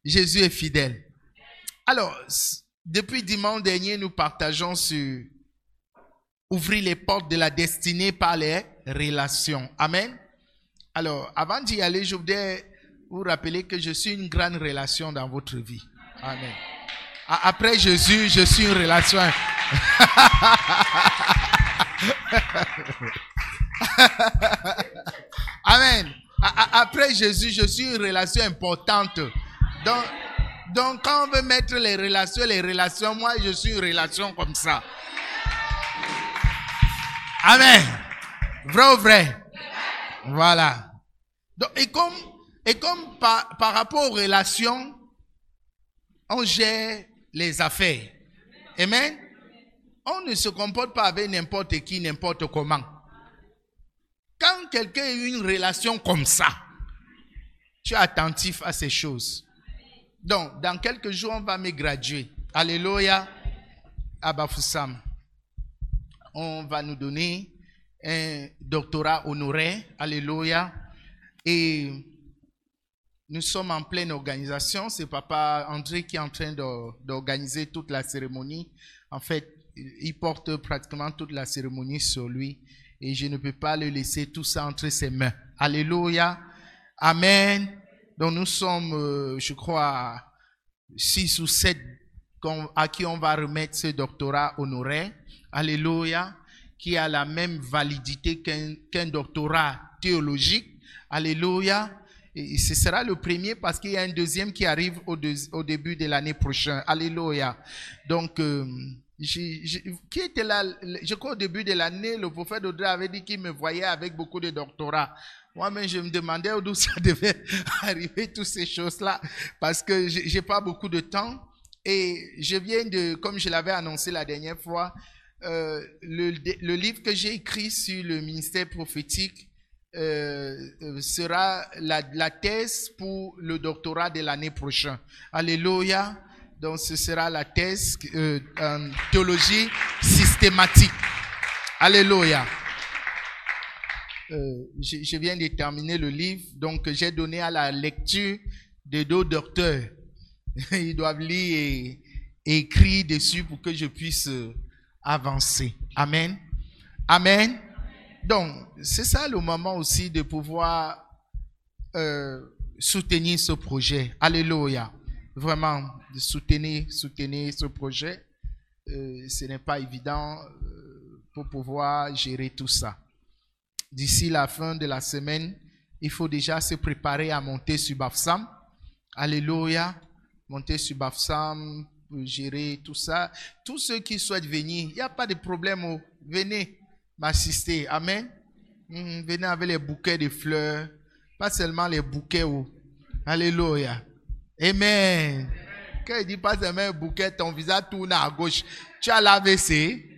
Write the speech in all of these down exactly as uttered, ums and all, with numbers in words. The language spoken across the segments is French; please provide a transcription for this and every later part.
Jésus est fidèle. Alors, depuis dimanche dernier, nous partageons sur ouvrir les portes de la destinée par les relations. Amen. Alors, avant d'y aller, je voudrais vous rappeler que je suis une grande relation dans votre vie. Amen. Après Jésus, je suis une relation. Amen. Après Jésus, je suis une relation importante. Donc, donc, quand on veut mettre les relations, les relations, moi, je suis une relation comme ça. Amen. Vrai ou vrai? Voilà. Donc, et comme, et comme par, par rapport aux relations, on gère les affaires. Amen. On ne se comporte pas avec n'importe qui, n'importe comment. Quand quelqu'un a une relation comme ça, tu es attentif à ces choses. Donc, dans quelques jours, on va me graduer. Alléluia. À Bafoussam. On va nous donner un doctorat honoraire. Alléluia. Et nous sommes en pleine organisation. C'est Papa André qui est en train d'organiser toute la cérémonie. En fait, il porte pratiquement toute la cérémonie sur lui. Et je ne peux pas le laisser tout ça entre ses mains. Alléluia. Amen. Donc nous sommes, euh, je crois, six ou sept à qui on va remettre ce doctorat honoraire. Alléluia. Qui a la même validité qu'un qu'un doctorat théologique. Alléluia. Et ce sera le premier parce qu'il y a un deuxième qui arrive au, deux, au début de l'année prochaine. Alléluia. Donc, euh, j'ai, j'ai, qui était là? Je crois au début de l'année, le prophète Audrey avait dit qu'il me voyait avec beaucoup de doctorats. Moi-même, je me demandais d'où ça devait arriver, toutes ces choses-là, parce que j'ai pas beaucoup de temps. Et je viens de, comme je l'avais annoncé la dernière fois, euh, le, le livre que j'ai écrit sur le ministère prophétique euh, sera la, la thèse pour le doctorat de l'année prochaine. Alléluia. Donc, ce sera la thèse euh, en théologie systématique. Alléluia. Euh, je, je viens de terminer le livre, donc j'ai donné à la lecture de deux docteurs. Ils doivent lire et, et écrire dessus pour que je puisse avancer. Amen. Amen. Donc, c'est ça le moment aussi de pouvoir euh, soutenir ce projet. Alléluia. Vraiment, de soutenir, soutenir ce projet. Euh, ce n'est pas évident euh, pour pouvoir gérer tout ça. D'ici la fin de la semaine, il faut déjà se préparer à monter sur Bafoussam. Alléluia. Monter sur Bafoussam, gérer tout ça. Tous ceux qui souhaitent venir, il n'y a pas de problème. Oh. Venez m'assister. Amen. Mmh, venez avec les bouquets de fleurs. Pas seulement les bouquets. Oh. Alléluia. Amen. Quand il dit pas seulement un bouquet, ton visage tourne à gauche. Tu as l'A V C.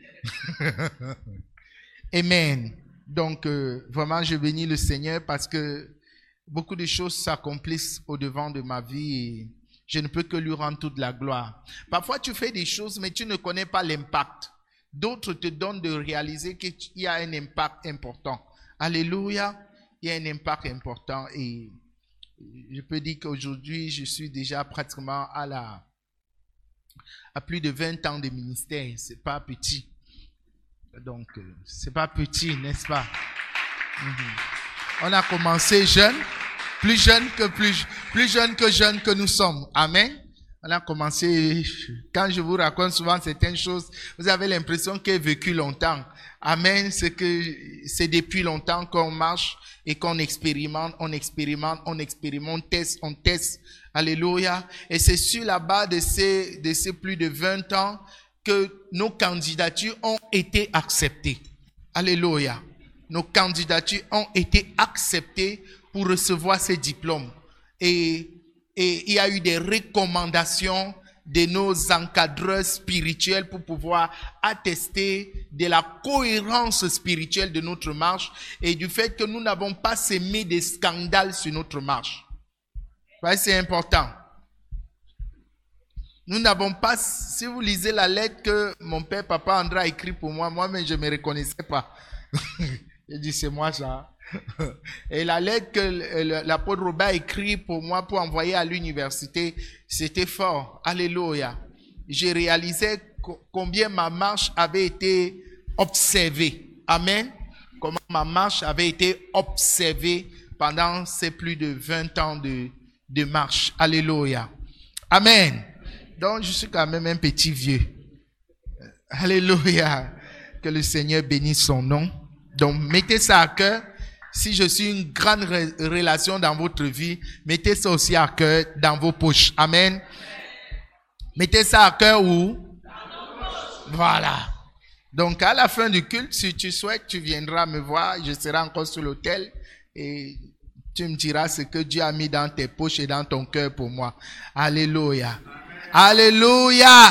Amen. Donc, euh, vraiment, je bénis le Seigneur parce que beaucoup de choses s'accomplissent au-devant de ma vie et je ne peux que lui rendre toute la gloire. Parfois, tu fais des choses, mais tu ne connais pas l'impact. D'autres te donnent de réaliser qu'il y a un impact important. Alléluia, il y a un impact important et je peux dire qu'aujourd'hui, je suis déjà pratiquement à, la, à plus de vingt ans de ministère. C'est pas petit. Donc, euh, c'est pas petit, n'est-ce pas? Mm-hmm. On a commencé jeune, plus jeune que plus, plus jeune que jeune que nous sommes. Amen. On a commencé, quand je vous raconte souvent certaines choses, vous avez l'impression qu'il a vécu longtemps. Amen. C'est que c'est depuis longtemps qu'on marche et qu'on expérimente, on expérimente, on expérimente, on teste, on teste. Alléluia. Et c'est sur la base de ces, de ces plus de vingt ans que nos candidatures ont été acceptées. Alléluia. Nos candidatures ont été acceptées pour recevoir ces diplômes. Et, et il y a eu des recommandations de nos encadreurs spirituels pour pouvoir attester de la cohérence spirituelle de notre marche et du fait que nous n'avons pas semé des scandales sur notre marche. C'est important. Nous n'avons pas, si vous lisez la lettre que mon père, Papa André a écrit pour moi, moi-même je ne me reconnaissais pas. Il dit, c'est moi ça. Et la lettre que l'apôtre Robert a écrite pour moi pour envoyer à l'université, c'était fort. Alléluia. J'ai réalisé combien ma marche avait été observée. Amen. Comment ma marche avait été observée pendant ces plus de vingt ans de, de marche. Alléluia. Amen. Donc, je suis quand même un petit vieux. Alléluia. Que le Seigneur bénisse son nom. Donc, mettez ça à cœur. Si je suis une grande re- relation dans votre vie, mettez ça aussi à cœur dans vos poches. Amen. Mettez ça à cœur où? Voilà. Donc, à la fin du culte, si tu souhaites, tu viendras me voir. Je serai encore sur l'autel et tu me diras ce que Dieu a mis dans tes poches et dans ton cœur pour moi. Alléluia. Alléluia.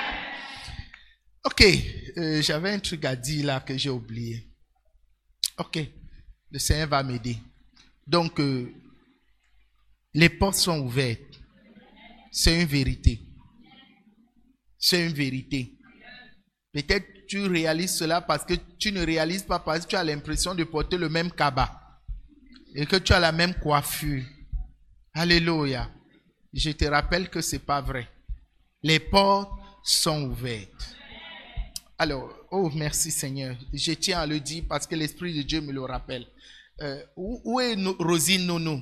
Ok. Euh, j'avais un truc à dire là que j'ai oublié. Ok. Le Seigneur va m'aider. Donc, euh, les portes sont ouvertes. C'est une vérité. C'est une vérité. Peut-être tu réalises cela parce que tu ne réalises pas parce que tu as l'impression de porter le même cabas et que tu as la même coiffure. Alléluia. Je te rappelle que ce n'est pas vrai. Les portes sont ouvertes. Alors, oh merci Seigneur. Je tiens à le dire parce que l'Esprit de Dieu me le rappelle. Euh, où, où est no, Rosine Nono?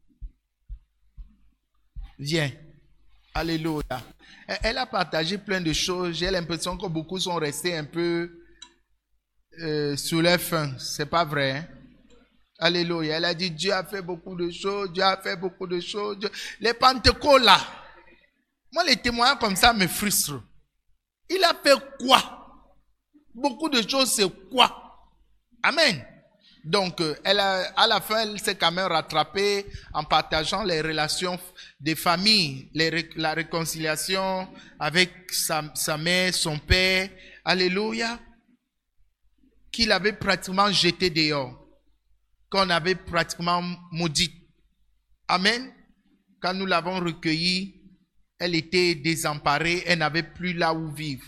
Viens. Alléluia. Elle a partagé plein de choses. J'ai l'impression que beaucoup sont restés un peu euh, sous leur faim. C'est pas vrai. Hein? Alléluia. Elle a dit Dieu a fait beaucoup de choses. Dieu a fait beaucoup de choses. Dieu... Les Pentecôtes là. Moi, les témoignages comme ça me frustrent. Il a fait quoi? Beaucoup de choses, c'est quoi? Amen. Donc, elle a, à la fin, elle s'est quand même rattrapée en partageant les relations des familles, les, la réconciliation avec sa, sa mère, son père, alléluia, qu'il avait pratiquement jeté dehors, qu'on avait pratiquement maudit. Amen. Quand nous l'avons recueillie, elle était désemparée, elle n'avait plus là où vivre.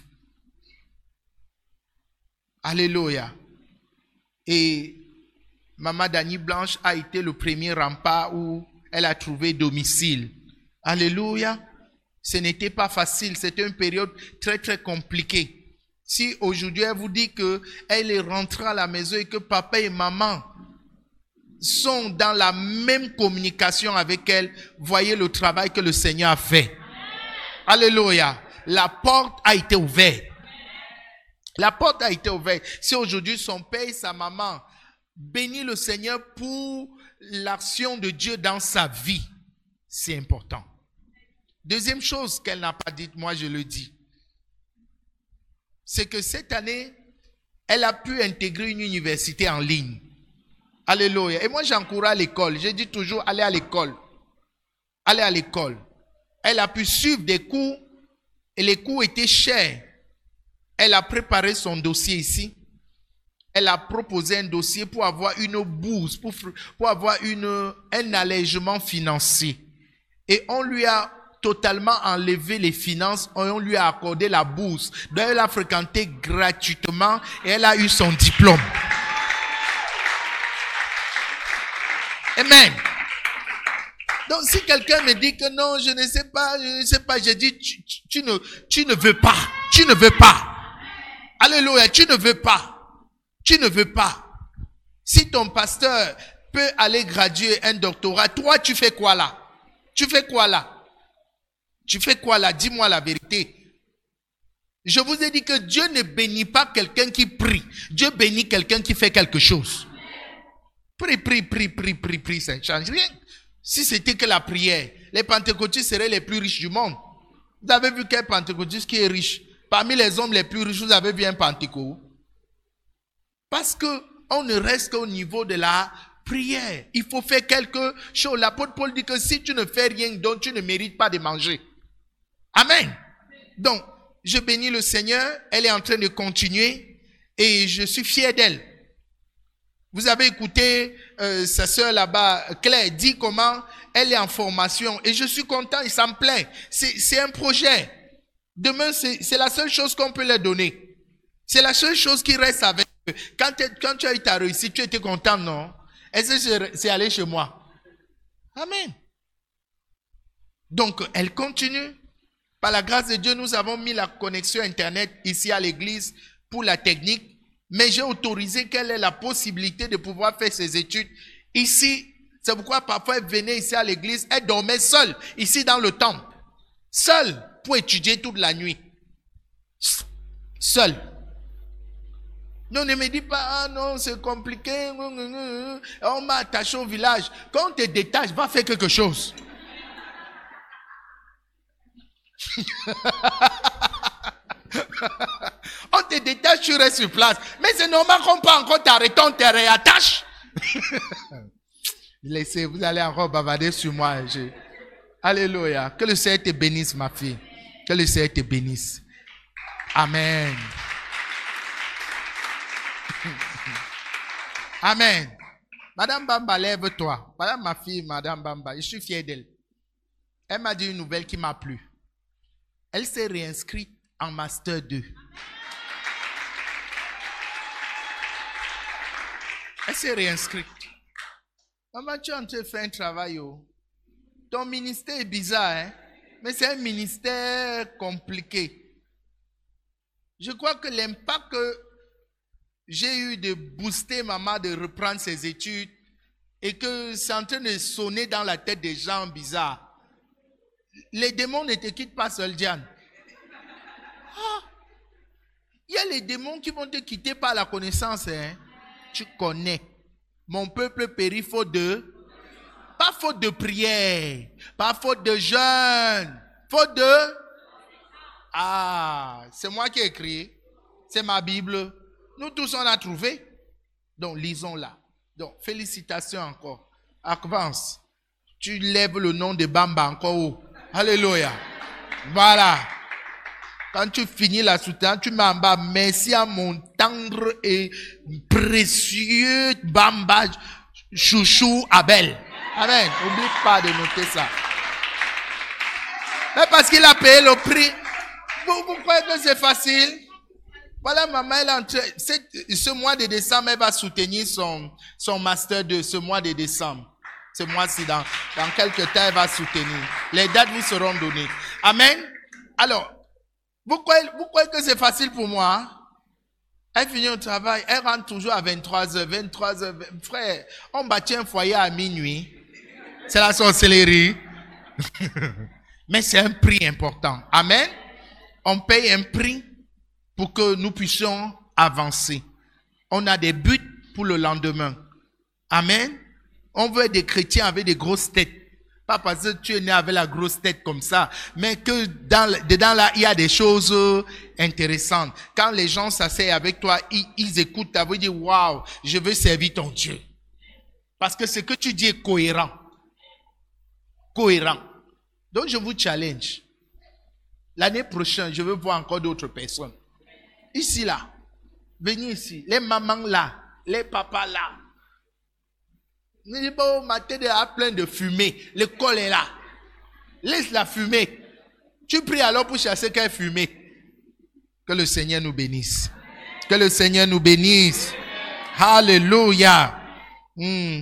Alléluia. Et Maman Dany Blanche a été le premier rempart où elle a trouvé domicile. Alléluia. Ce n'était pas facile. C'était une période très très compliquée. Si aujourd'hui elle vous dit qu'elle est rentrée à la maison et que papa et maman sont dans la même communication avec elle, voyez le travail que le Seigneur a fait. Alléluia. La porte a été ouverte. La porte a été ouverte. Si aujourd'hui son père et sa maman bénissent le Seigneur pour l'action de Dieu dans sa vie, c'est important. Deuxième chose qu'elle n'a pas dite, moi je le dis, c'est que cette année, elle a pu intégrer une université en ligne. Alléluia. Et moi j'encourage l'école. Je dis toujours, allez à l'école. Allez à l'école. Elle a pu suivre des cours et les cours étaient chers. Elle a préparé son dossier ici. Elle a proposé un dossier pour avoir une bourse, pour, pour avoir une, un allègement financier. Et on lui a totalement enlevé les finances, et on lui a accordé la bourse. Donc elle a fréquenté gratuitement et elle a eu son diplôme. Amen. Donc si quelqu'un me dit que non, je ne sais pas, je ne sais pas, je dis tu, tu, tu, ne, tu ne veux pas, tu ne veux pas. Alléluia, tu ne veux pas. Tu ne veux pas. Si ton pasteur peut aller graduer un doctorat, toi tu fais quoi là? Tu fais quoi là? Tu fais quoi là? Dis-moi la vérité. Je vous ai dit que Dieu ne bénit pas quelqu'un qui prie. Dieu bénit quelqu'un qui fait quelque chose. Prie, prie, prie, prie, prie, prie, ça ne change rien. Si c'était que la prière, les pentecôtistes seraient les plus riches du monde. Vous avez vu quel pentecôtiste qui est riche? Parmi les hommes les plus riches, vous avez vu un pentecôtiste? Parce que on ne reste qu'au niveau de la prière. Il faut faire quelque chose. L'apôtre Paul dit que si tu ne fais rien, donc tu ne mérites pas de manger. Amen. Donc, je bénis le Seigneur. Elle est en train de continuer et je suis fier d'elle. Vous avez écouté euh, sa sœur là-bas, Claire, dit comment elle est en formation. Et je suis content et ça me plaît. C'est, c'est un projet. Demain, c'est, c'est la seule chose qu'on peut leur donner. C'est la seule chose qui reste avec eux. Quand, quand tu as eu ta réussite, tu étais content, non? Est-ce que c'est aller chez moi? Amen. Donc, elle continue. Par la grâce de Dieu, nous avons mis la connexion Internet ici à l'église pour la technique. Mais j'ai autorisé qu'elle ait la possibilité de pouvoir faire ses études ici. C'est pourquoi parfois elle venait ici à l'église. Elle dormait seule ici dans le temple. Seule pour étudier toute la nuit. Seule. Non, ne me dis pas, ah non, c'est compliqué. On m'a attaché au village. Quand on te détache, va faire quelque chose. On te détache, tu restes sur place. Mais c'est normal qu'on peut encore t'arrêter, on te réattache. Laissez, vous allez encore bavarder sur moi. Je... Alléluia. Que le Seigneur te bénisse, ma fille. Que le Seigneur te bénisse. Amen. Amen. Madame Bamba, lève-toi. Voilà ma fille, Madame Bamba. Je suis fier d'elle. Elle m'a dit une nouvelle qui m'a plu. Elle s'est réinscrite en Master deux. Elle s'est réinscrite. Maman, tu es en train de faire un travail. Oh. Ton ministère est bizarre, hein? Mais c'est un ministère compliqué. Je crois que l'impact que j'ai eu de booster maman de reprendre ses études et que c'est en train de sonner dans la tête des gens bizarres. Les démons ne te quittent pas seul, Diane. Ah, il y a les démons qui vont te quitter par la connaissance. Hein? Tu connais. Mon peuple périt faute de... Pas faute de prière. Pas faute de jeûne. Faute de... Ah, c'est moi qui ai écrit. C'est ma Bible. Nous tous, on a trouvé. Donc, lisons-la. Donc, félicitations encore. Avance. Tu lèves le nom de Bamba encore haut. Alléluia. Voilà. Quand tu finis la soutenance, tu m'en bas. Merci à mon tendre et précieux Bamba chouchou Abel. Amen. N'oublie pas de noter ça. Mais parce qu'il a payé le prix. Vous, vous croyez que c'est facile? Voilà, maman, elle est en train, ce mois de décembre, elle va soutenir son, son master deux, ce mois de décembre. Ce mois-ci, dans, dans quelques temps, elle va soutenir. Les dates vous seront données. Amen. Alors, vous croyez, vous croyez que c'est facile pour moi? Hein? Elle finit au travail, elle rentre toujours à vingt-trois heures, vingt-trois heures. Frère, on bâtit un foyer à minuit. C'est la sorcellerie. Mais c'est un prix important. Amen. On paye un prix pour que nous puissions avancer. On a des buts pour le lendemain. Amen. On veut être des chrétiens avec des grosses têtes. Pas parce que tu es né avec la grosse tête comme ça, mais que dans, dedans là, il y a des choses intéressantes. Quand les gens s'asseyent avec toi, ils, ils écoutent ta voix, ils disent, waouh, je veux servir ton Dieu. Parce que ce que tu dis est cohérent. Cohérent. Donc je vous challenge. L'année prochaine, je veux voir encore d'autres personnes. Ici, là. Venez ici. Les mamans là. Les papas là. Ne dis pas, oh, ma tête est plein de fumée. L'école est là. Laisse la fumée. Tu pries alors pour chasser quelle fumée. Que le Seigneur nous bénisse. Que le Seigneur nous bénisse. Alléluia. Hmm.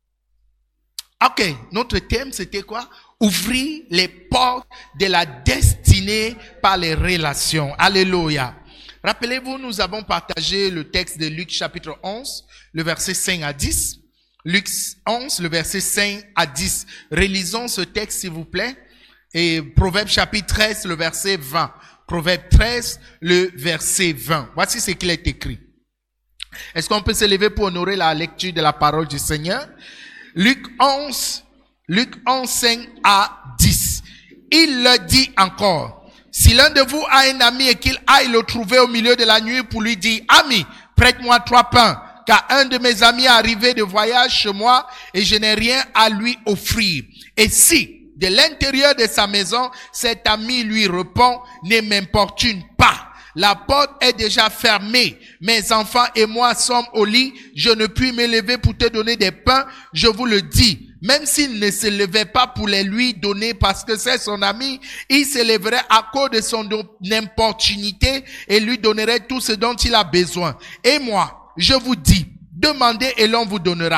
Ok, notre thème c'était quoi? Ouvrir les portes de la destinée par les relations. Alléluia. Rappelez-vous, nous avons partagé le texte de Luc chapitre onze, le verset cinq à dix. Luc onze, le verset cinq à dix. Relisons ce texte s'il vous plaît. Et Proverbe chapitre treize, le verset vingt. Proverbe treize, le verset vingt. Voici ce qu'il est écrit. Est-ce qu'on peut se lever pour honorer la lecture de la parole du Seigneur? Luc onze, Luc onze, cinq à dix. Il le dit encore. Si l'un de vous a un ami et qu'il aille le trouver au milieu de la nuit pour lui dire, ami, prête-moi trois pains, car un de mes amis est arrivé de voyage chez moi et je n'ai rien à lui offrir. Et si, de l'intérieur de sa maison, cet ami lui répond, ne m'importune pas. La porte est déjà fermée. Mes enfants et moi sommes au lit. Je ne puis me lever pour te donner des pains. Je vous le dis. Même s'il ne se levait pas pour les lui donner parce que c'est son ami, il se lèverait à cause de son importunité et lui donnerait tout ce dont il a besoin. Et moi, je vous dis, demandez et l'on vous donnera.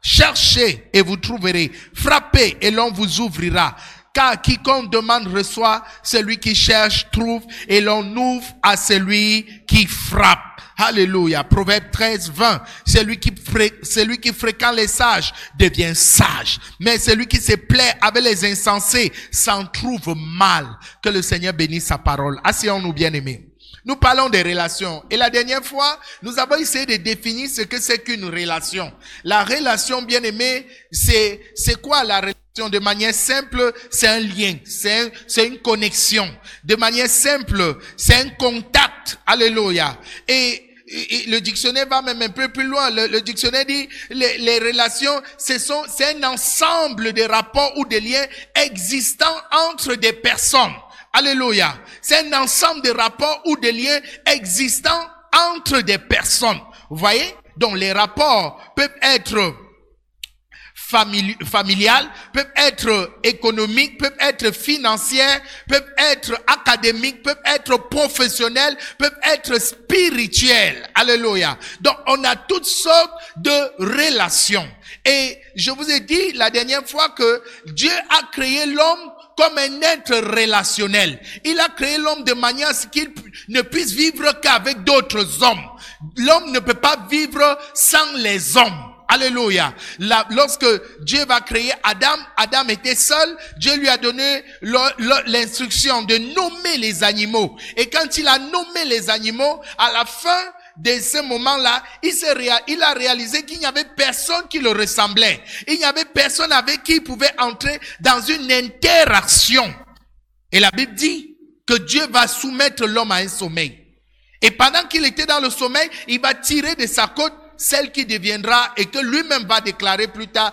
Cherchez et vous trouverez. Frappez et l'on vous ouvrira. Car quiconque demande reçoit, celui qui cherche trouve, et l'on ouvre à celui qui frappe. Alléluia. Proverbe treize, vingt. Celui qui, fré, celui qui fréquente les sages devient sage. Mais celui qui se plaît avec les insensés s'en trouve mal. Que le Seigneur bénisse sa parole. Asseyons-nous, bien-aimés. Nous parlons des relations. Et la dernière fois, nous avons essayé de définir ce que c'est qu'une relation. La relation, bien-aimée, c'est, c'est quoi la relation? De manière simple, c'est un lien, c'est un, c'est une connexion. De manière simple, c'est un contact. Alléluia. Et, et, et le dictionnaire va même un peu plus loin. Le, le dictionnaire dit les, les relations, ce sont, c'est un ensemble de rapports ou de liens existants entre des personnes. Alléluia. C'est un ensemble de rapports ou de liens existants entre des personnes. Vous voyez? Donc les rapports peuvent être famili- familiales, peuvent être économiques, peuvent être financières, peuvent être académiques, peuvent être professionnels, peuvent être spirituels. Alléluia. Donc on a toutes sortes de relations. Et je vous ai dit la dernière fois que Dieu a créé l'homme comme un être relationnel. Il a créé l'homme de manière à ce qu'il ne puisse vivre qu'avec d'autres hommes. L'homme ne peut pas vivre sans les hommes. Alléluia. La, lorsque Dieu va créer Adam, Adam était seul. Dieu lui a donné le, le, l'instruction de nommer les animaux. Et quand il a nommé les animaux, à la fin de ce moment-là, il, s'est réa- il a réalisé qu'il n'y avait personne qui le ressemblait. Il n'y avait personne avec qui il pouvait entrer dans une interaction. Et la Bible dit que Dieu va soumettre l'homme à un sommeil. Et pendant qu'il était dans le sommeil, il va tirer de sa côte celle qui deviendra, et que lui-même va déclarer plus tard,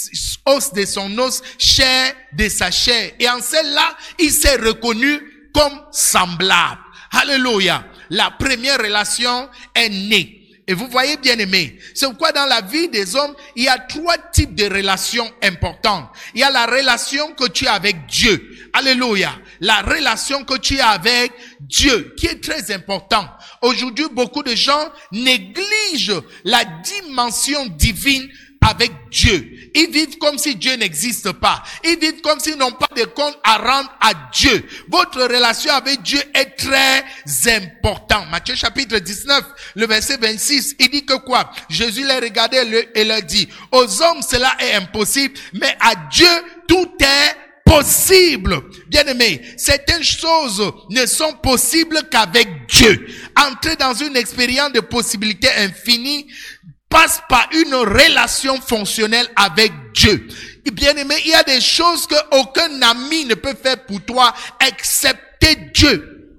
os de son os, chair de sa chair. Et en celle-là, il s'est reconnu comme semblable. Alléluia. La première relation est née. Et vous voyez, bien aimé, c'est pourquoi dans la vie des hommes, il y a trois types de relations importantes. Il y a la relation que tu as avec Dieu. Alléluia. La relation que tu as avec Dieu, qui est très importante. Aujourd'hui, beaucoup de gens négligent la dimension divine avec Dieu. Ils vivent comme si Dieu n'existe pas. Ils vivent comme s'ils n'ont pas de compte à rendre à Dieu. Votre relation avec Dieu est très importante. Matthieu chapitre dix-neuf, le verset vingt-six, il dit que quoi? Jésus les regardait et leur dit, aux hommes cela est impossible, mais à Dieu tout est possible. Bien-aimé, certaines choses ne sont possibles qu'avec Dieu. Entrer dans une expérience de possibilités infinies passe par une relation fonctionnelle avec Dieu. Bien-aimé, il y a des choses que aucun ami ne peut faire pour toi, excepté Dieu.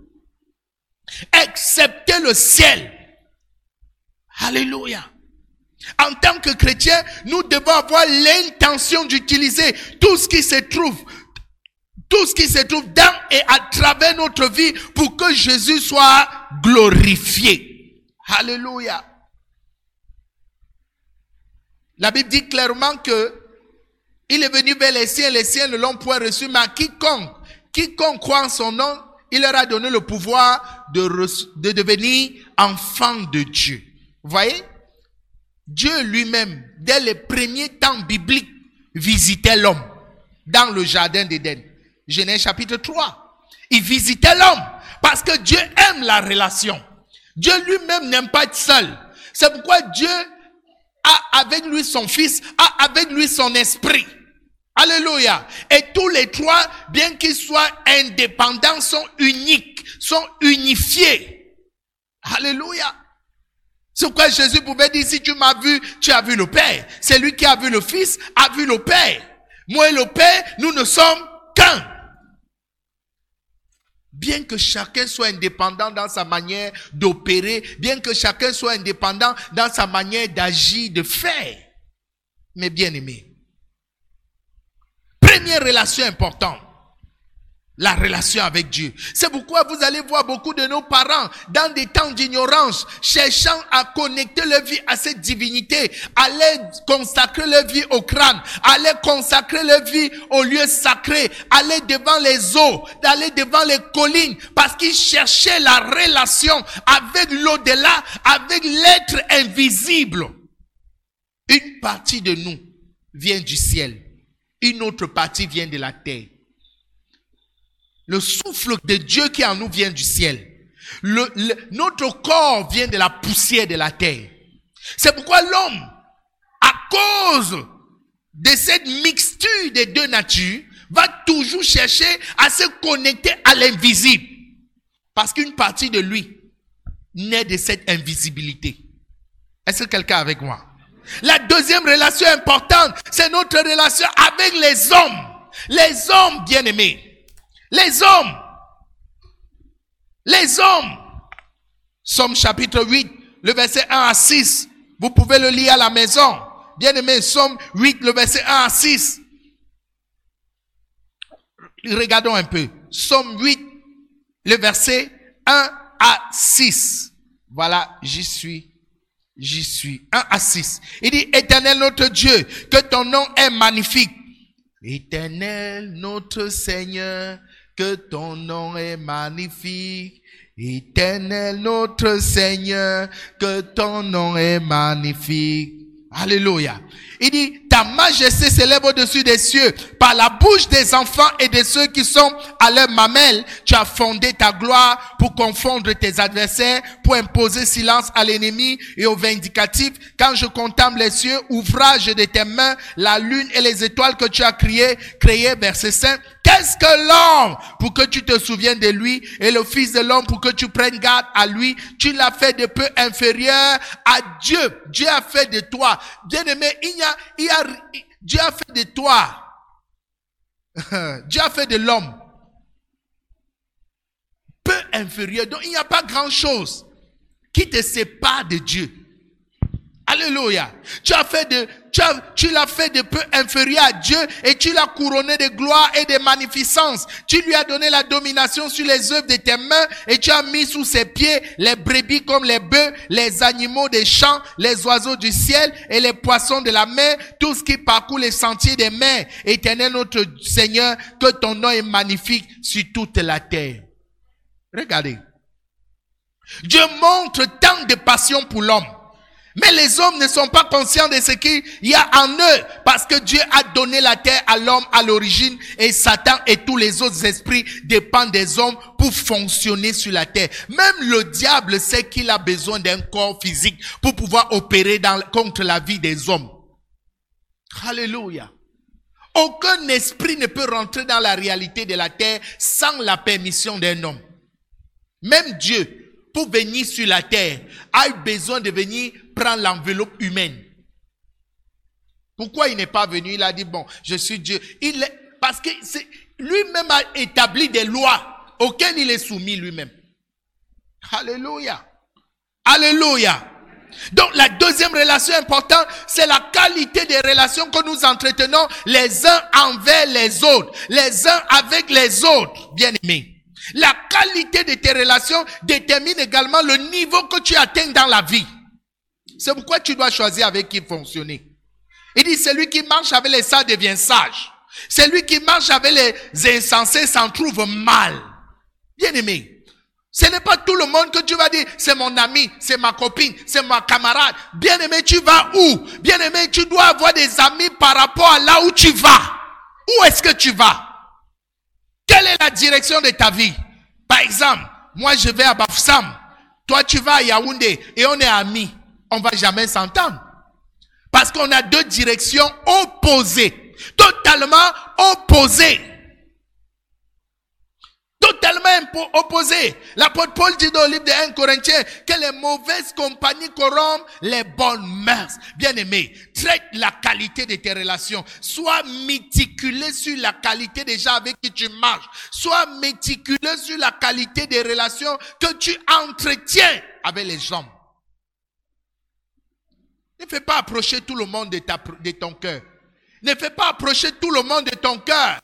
Excepté le ciel. Alléluia. En tant que chrétien, nous devons avoir l'intention d'utiliser tout ce qui se trouve, tout ce qui se trouve dans et à travers notre vie pour que Jésus soit glorifié. Alléluia. La Bible dit clairement que il est venu vers les siens, les siens ne l'ont point reçu, mais à quiconque, quiconque croit en son nom, il leur a donné le pouvoir de, re- de devenir enfant de Dieu. Vous voyez? Dieu lui-même, dès les premiers temps bibliques, visitait l'homme dans le jardin d'Éden. Genèse chapitre trois. Il visitait l'homme parce que Dieu aime la relation. Dieu lui-même n'aime pas être seul. C'est pourquoi Dieu a avec lui son fils, a avec lui son esprit. Alléluia. Et tous les trois, bien qu'ils soient indépendants, sont uniques, sont unifiés. Alléluia. C'est pourquoi Jésus pouvait dire, si tu m'as vu, tu as vu le Père. Celui qui a vu le Fils a vu le Père. Moi et le Père, nous ne sommes qu'un. Bien que chacun soit indépendant dans sa manière d'opérer, bien que chacun soit indépendant dans sa manière d'agir, de faire. Mais bien aimé, première relation importante, la relation avec Dieu. C'est pourquoi vous allez voir beaucoup de nos parents dans des temps d'ignorance, cherchant à connecter leur vie à cette divinité, allaient consacrer leur vie au crâne, allaient consacrer leur vie au lieu sacré, allaient devant les eaux, d'aller devant les collines, parce qu'ils cherchaient la relation avec l'au-delà, avec l'être invisible. Une partie de nous vient du ciel. Une autre partie vient de la terre. Le souffle de Dieu qui en nous vient du ciel. Le, le, notre corps vient de la poussière de la terre. C'est pourquoi l'homme, à cause de cette mixture des deux natures, va toujours chercher à se connecter à l'invisible. Parce qu'une partie de lui naît de cette invisibilité. Est-ce que quelqu'un est avec moi? La deuxième relation importante, c'est notre relation avec les hommes. Les hommes bien-aimés. Les hommes. Les hommes. Somme chapitre huit, le verset un à six. Vous pouvez le lire à la maison. Bien-aimés, Somme huit, le verset un à six. Regardons un peu. Somme huit, le verset un à six. Voilà, j'y suis. J'y suis. un à six. Il dit, Éternel notre Dieu, que ton nom est magnifique. Éternel notre Seigneur, que ton nom est magnifique. Éternel notre Seigneur, que ton nom est magnifique. Alléluia. Il dit, ta majesté s'élève au-dessus des cieux. Par la bouche des enfants et de ceux qui sont à leur mamelle, tu as fondé ta gloire pour confondre tes adversaires, pour imposer silence à l'ennemi et au vindicatif. Quand je contemple les cieux, ouvrage de tes mains, la lune et les étoiles que tu as créées, créées, verset cinq. Qu'est-ce que l'homme pour que tu te souviennes de lui, et le fils de l'homme pour que tu prennes garde à lui? Tu l'as fait de peu inférieur à Dieu. Dieu a fait de toi. Bien-aimé, il y a, il y a, Dieu a fait de toi. Dieu a fait de l'homme peu inférieur. Donc il n'y a pas grand chose qui te sépare de Dieu. Alléluia. Tu as fait de, tu as, tu l'as fait de peu inférieur à Dieu et tu l'as couronné de gloire et de magnificence. Tu lui as donné la domination sur les œuvres de tes mains et tu as mis sous ses pieds les brebis comme les bœufs, les animaux des champs, les oiseaux du ciel et les poissons de la mer, tout ce qui parcourt les sentiers des mers. Éternel notre Seigneur, que ton nom est magnifique sur toute la terre. Regardez. Dieu montre tant de passion pour l'homme. Mais les hommes ne sont pas conscients de ce qu'il y a en eux, parce que Dieu a donné la terre à l'homme à l'origine et Satan et tous les autres esprits dépendent des hommes pour fonctionner sur la terre. Même le diable sait qu'il a besoin d'un corps physique pour pouvoir opérer dans, contre la vie des hommes. Alléluia. Aucun esprit ne peut rentrer dans la réalité de la terre sans la permission d'un homme. Même Dieu, pour venir sur la terre, a eu besoin de venir prendre l'enveloppe humaine. Pourquoi il n'est pas venu? Il a dit, bon, je suis Dieu. Il est, parce que c'est, lui-même a établi des lois auxquelles il est soumis lui-même. Alléluia. Alléluia. Donc la deuxième relation importante, c'est la qualité des relations que nous entretenons les uns envers les autres, les uns avec les autres, bien-aimés. La qualité de tes relations détermine également le niveau que tu atteins dans la vie. C'est pourquoi tu dois choisir avec qui fonctionner. Il dit, celui qui marche avec les sages devient sage. Celui qui marche avec les insensés s'en trouve mal. Bien-aimé, ce n'est pas tout le monde que tu vas dire, c'est mon ami, c'est ma copine, c'est ma camarade. Bien-aimé, tu vas où? Bien-aimé, tu dois avoir des amis par rapport à là où tu vas. Où est-ce que tu vas? Quelle est la direction de ta vie? Par exemple, moi je vais à Bafoussam, toi tu vas à Yaoundé et on est amis. On ne va jamais s'entendre. Parce qu'on a deux directions opposées. Totalement opposées. Totalement opposées. L'apôtre Paul dit dans le livre de premier Corinthiens que les mauvaises compagnies corrompent les bonnes mœurs. Bien-aimé, traite la qualité de tes relations. Sois méticuleux sur la qualité des gens avec qui tu marches. Sois méticuleux sur la qualité des relations que tu entretiens avec les gens. Ne fais pas approcher tout le monde de, ta, de ton cœur. Ne fais pas approcher tout le monde de ton cœur.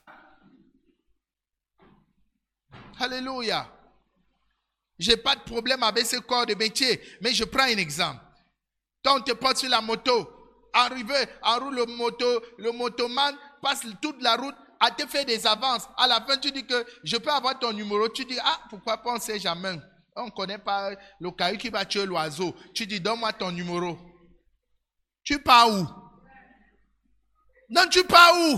Alléluia. Je n'ai pas de problème avec ce corps de métier, mais je prends un exemple. Quand on te porte sur la moto, arrivé, en route, le, moto, le motoman passe toute la route à te faire des avances. À la fin, tu dis que je peux avoir ton numéro. Tu dis, ah, pourquoi pas, on ne sait jamais. On ne connaît pas le caillou qui va tuer l'oiseau. Tu dis, donne-moi ton numéro. Tu pars où? Non, tu pars où?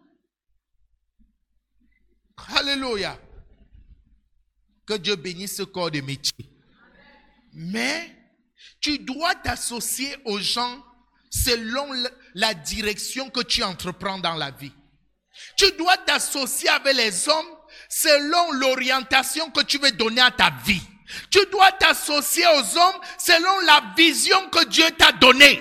Alléluia. Que Dieu bénisse ce corps de métier. Mais tu dois t'associer aux gens selon la direction que tu entreprends dans la vie. Tu dois t'associer avec les hommes selon l'orientation que tu veux donner à ta vie. Tu dois t'associer aux hommes selon la vision que Dieu t'a donnée.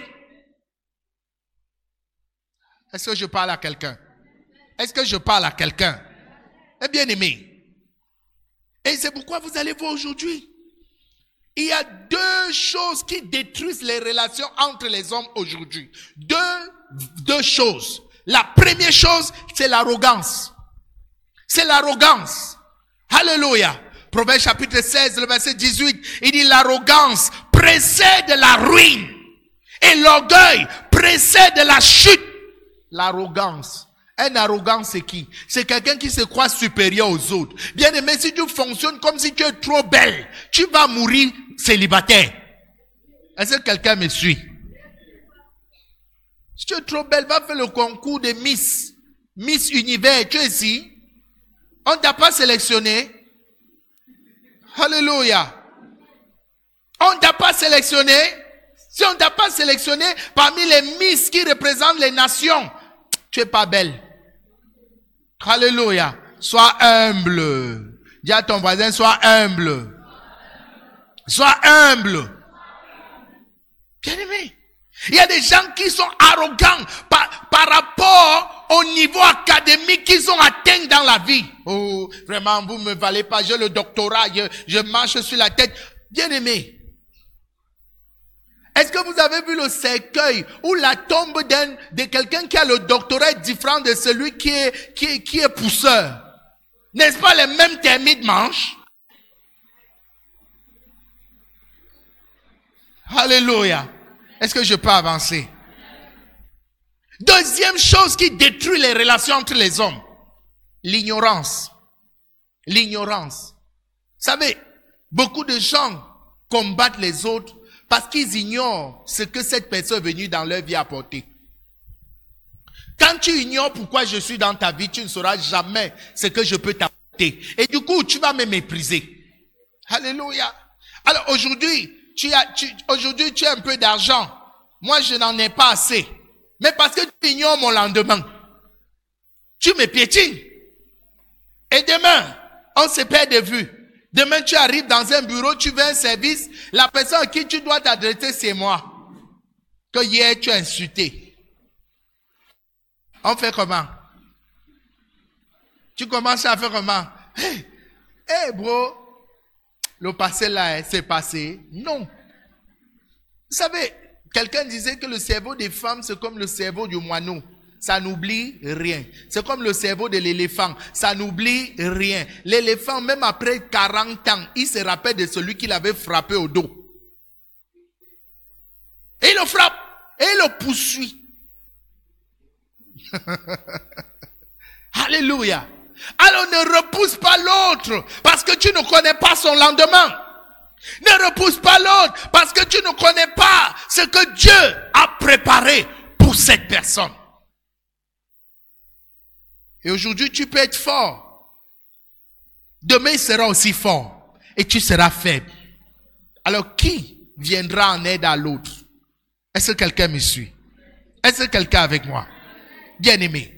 Est-ce que je parle à quelqu'un? Est-ce que je parle à quelqu'un? Eh bien aimé. Et c'est pourquoi vous allez voir aujourd'hui. Il y a deux choses qui détruisent les relations entre les hommes aujourd'hui. Deux, deux choses. La première chose, c'est l'arrogance. C'est l'arrogance. Alléluia. Proverbe chapitre seize, le verset dix-huit, il dit l'arrogance précède la ruine et l'orgueil précède la chute. L'arrogance. Un arrogant, c'est qui? C'est quelqu'un qui se croit supérieur aux autres. Bien aimé, si tu fonctionnes comme si tu es trop belle, tu vas mourir célibataire. Est-ce que quelqu'un me suit? Si tu es trop belle, va faire le concours de Miss. Miss Univers, tu es ici. On ne t'a pas sélectionné. Alléluia. On ne t'a pas sélectionné. Si on ne t'a pas sélectionné parmi les Miss qui représentent les nations, tu n'es pas belle. Alléluia. Sois humble. Dis à ton voisin, sois humble. Sois humble. Bien aimé. Il y a des gens qui sont arrogants par, par rapport au niveau académique qu'ils ont atteint dans la vie. Oh, vraiment, vous ne me valez pas. J'ai le doctorat. Je, je marche sur la tête. Bien aimé. Est-ce que vous avez vu le cercueil ou la tombe d'un, de quelqu'un qui a le doctorat est différent de celui qui est, qui est, qui est pousseur? N'est-ce pas les mêmes termites manches? Alléluia. Est-ce que je peux avancer? Deuxième chose qui détruit les relations entre les hommes. L'ignorance. L'ignorance. Vous savez, beaucoup de gens combattent les autres parce qu'ils ignorent ce que cette personne est venue dans leur vie apporter. Quand tu ignores pourquoi je suis dans ta vie, tu ne sauras jamais ce que je peux t'apporter. Et du coup, tu vas me mépriser. Alléluia. Alors aujourd'hui, tu as, tu, aujourd'hui, tu as un peu d'argent. Moi, je n'en ai pas assez. Mais parce que tu ignores mon lendemain, tu me piétines. Et demain, on se perd de vue. Demain, tu arrives dans un bureau, tu veux un service, la personne à qui tu dois t'adresser, c'est moi. Que hier, tu as insulté. On fait comment? Tu commences à faire comment? Hey, hey bro, le passé là, c'est passé. Non. Vous savez, quelqu'un disait que le cerveau des femmes, c'est comme le cerveau du moineau. Ça n'oublie rien. C'est comme le cerveau de l'éléphant. Ça n'oublie rien. L'éléphant, même après quarante ans, il se rappelle de celui qui l'avait frappé au dos. Et il le frappe. Et il le poursuit. Alléluia. Alors ne repousse pas l'autre parce que tu ne connais pas son lendemain. Ne repousse pas l'autre parce que tu ne connais pas ce que Dieu a préparé pour cette personne. Et aujourd'hui, tu peux être fort. Demain, il sera aussi fort. Et tu seras faible. Alors, qui viendra en aide à l'autre? Est-ce que quelqu'un me suit? Est-ce que quelqu'un avec moi? Bien-aimé.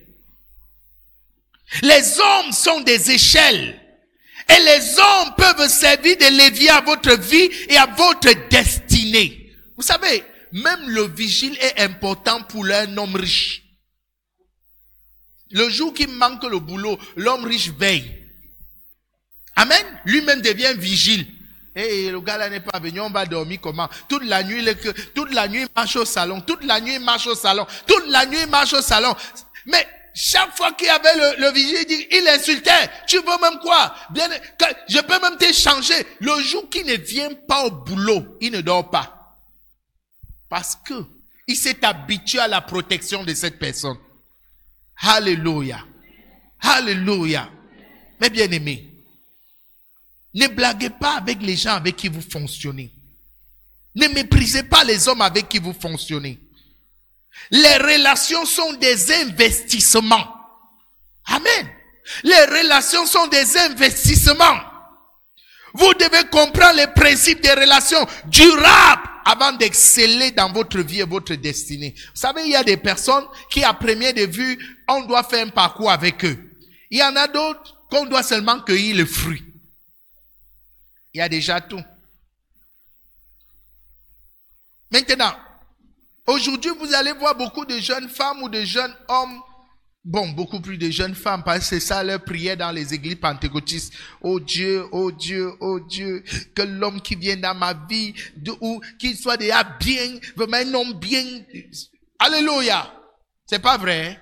Les hommes sont des échelles. Et les hommes peuvent servir de levier à votre vie et à votre destinée. Vous savez, même le vigile est important pour un homme riche. Le jour qu'il manque le boulot, l'homme riche veille. Amen. Lui-même devient vigile. Et hey, le gars là n'est pas venu, on va dormir comment? Toute la nuit, le, toute la nuit il marche au salon. Toute la nuit il marche au salon. Toute la nuit il marche au salon. Mais chaque fois qu'il y avait le, le vigile, il, dit, il insultait. Tu veux même quoi? Bien, je peux même te changer. Le jour qu'il ne vient pas au boulot, il ne dort pas. Parce que il s'est habitué à la protection de cette personne. Alléluia. Alléluia. Mais bien aimé, ne blaguez pas avec les gens avec qui vous fonctionnez. Ne méprisez pas les hommes avec qui vous fonctionnez. Les relations sont des investissements. Amen. Les relations sont des investissements. Vous devez comprendre les principes des relations durables avant d'exceller dans votre vie et votre destinée. Vous savez, il y a des personnes qui, à première de vue, on doit faire un parcours avec eux. Il y en a d'autres qu'on doit seulement cueillir le fruit. Il y a déjà tout. Maintenant, aujourd'hui, vous allez voir beaucoup de jeunes femmes ou de jeunes hommes. Bon, beaucoup plus de jeunes femmes, parce que c'est ça leur prière dans les églises pentecôtistes. Oh Dieu, oh Dieu, oh Dieu, que l'homme qui vient dans ma vie, de, ou qu'il soit déjà bien, vraiment un homme bien. Alléluia. C'est pas vrai?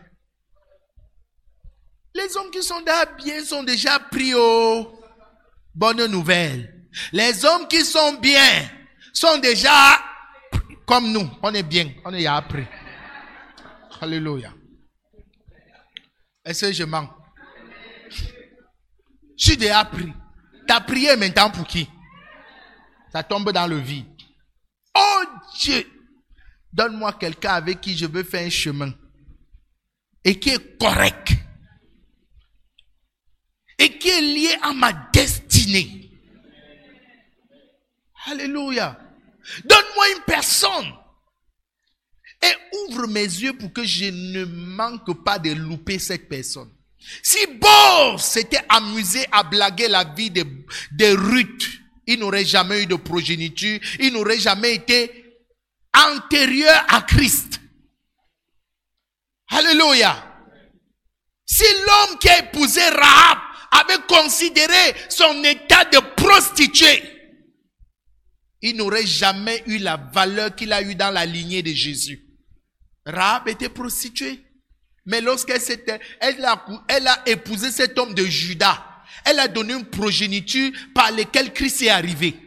Les hommes qui sont déjà bien sont déjà pris aux bonnes nouvelles. Les hommes qui sont bien sont déjà comme nous. On est bien, on est appris. Alléluia. Est-ce que je mens? Je suis déjà pris. Ta prière maintenant pour qui? Ça tombe dans le vide. Oh Dieu! Donne-moi quelqu'un avec qui je veux faire un chemin. Et qui est correct. Et qui est lié à ma destinée. Alléluia. Donne-moi une personne. Et ouvre mes yeux pour que je ne manque pas de louper cette personne. Si Boaz s'était amusé à blaguer la vie de, de Ruth, il n'aurait jamais eu de progéniture, il n'aurait jamais été antérieur à Christ. Alléluia. Si l'homme qui a épousé Rahab avait considéré son état de prostituée, il n'aurait jamais eu la valeur qu'il a eue dans la lignée de Jésus. Rahab était prostituée. Mais lorsqu'elle s'était, elle a, elle a épousé cet homme de Juda, elle a donné une progéniture par laquelle Christ est arrivé.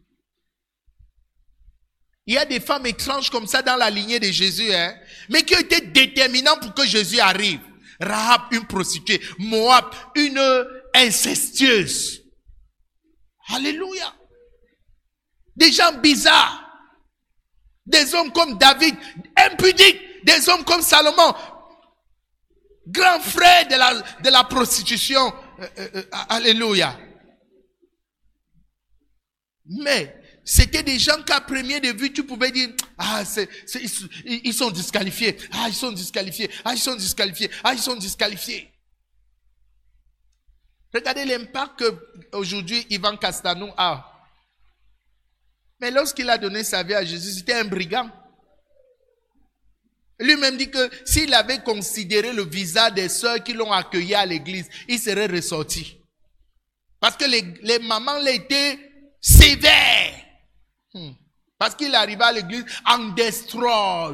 Il y a des femmes étranges comme ça dans la lignée de Jésus, hein, mais qui ont été déterminants pour que Jésus arrive. Rahab, une prostituée. Moab, une incestueuse. Alléluia. Des gens bizarres. Des hommes comme David, impudiques. Des hommes comme Salomon, grand frère de la, de la prostitution. Euh, euh, alléluia. Mais c'était des gens qu'à première de vue, tu pouvais dire, ah, c'est, c'est, ils, ils sont disqualifiés. Ah, ils sont disqualifiés. Ah, ils sont disqualifiés. Ah, ils sont disqualifiés. Regardez l'impact qu'aujourd'hui Ivan Castanou a. Mais lorsqu'il a donné sa vie à Jésus, c'était un brigand. Lui-même dit que s'il avait considéré le visa des sœurs qui l'ont accueilli à l'église, il serait ressorti. Parce que les, les mamans l'étaient sévères. Hmm. Parce qu'il arrivait à l'église en destroy.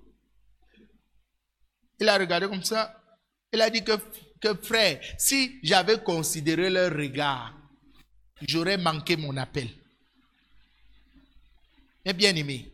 Il a regardé comme ça. Il a dit que, que frère, si j'avais considéré leur regard, j'aurais manqué mon appel. Mais bien aimé,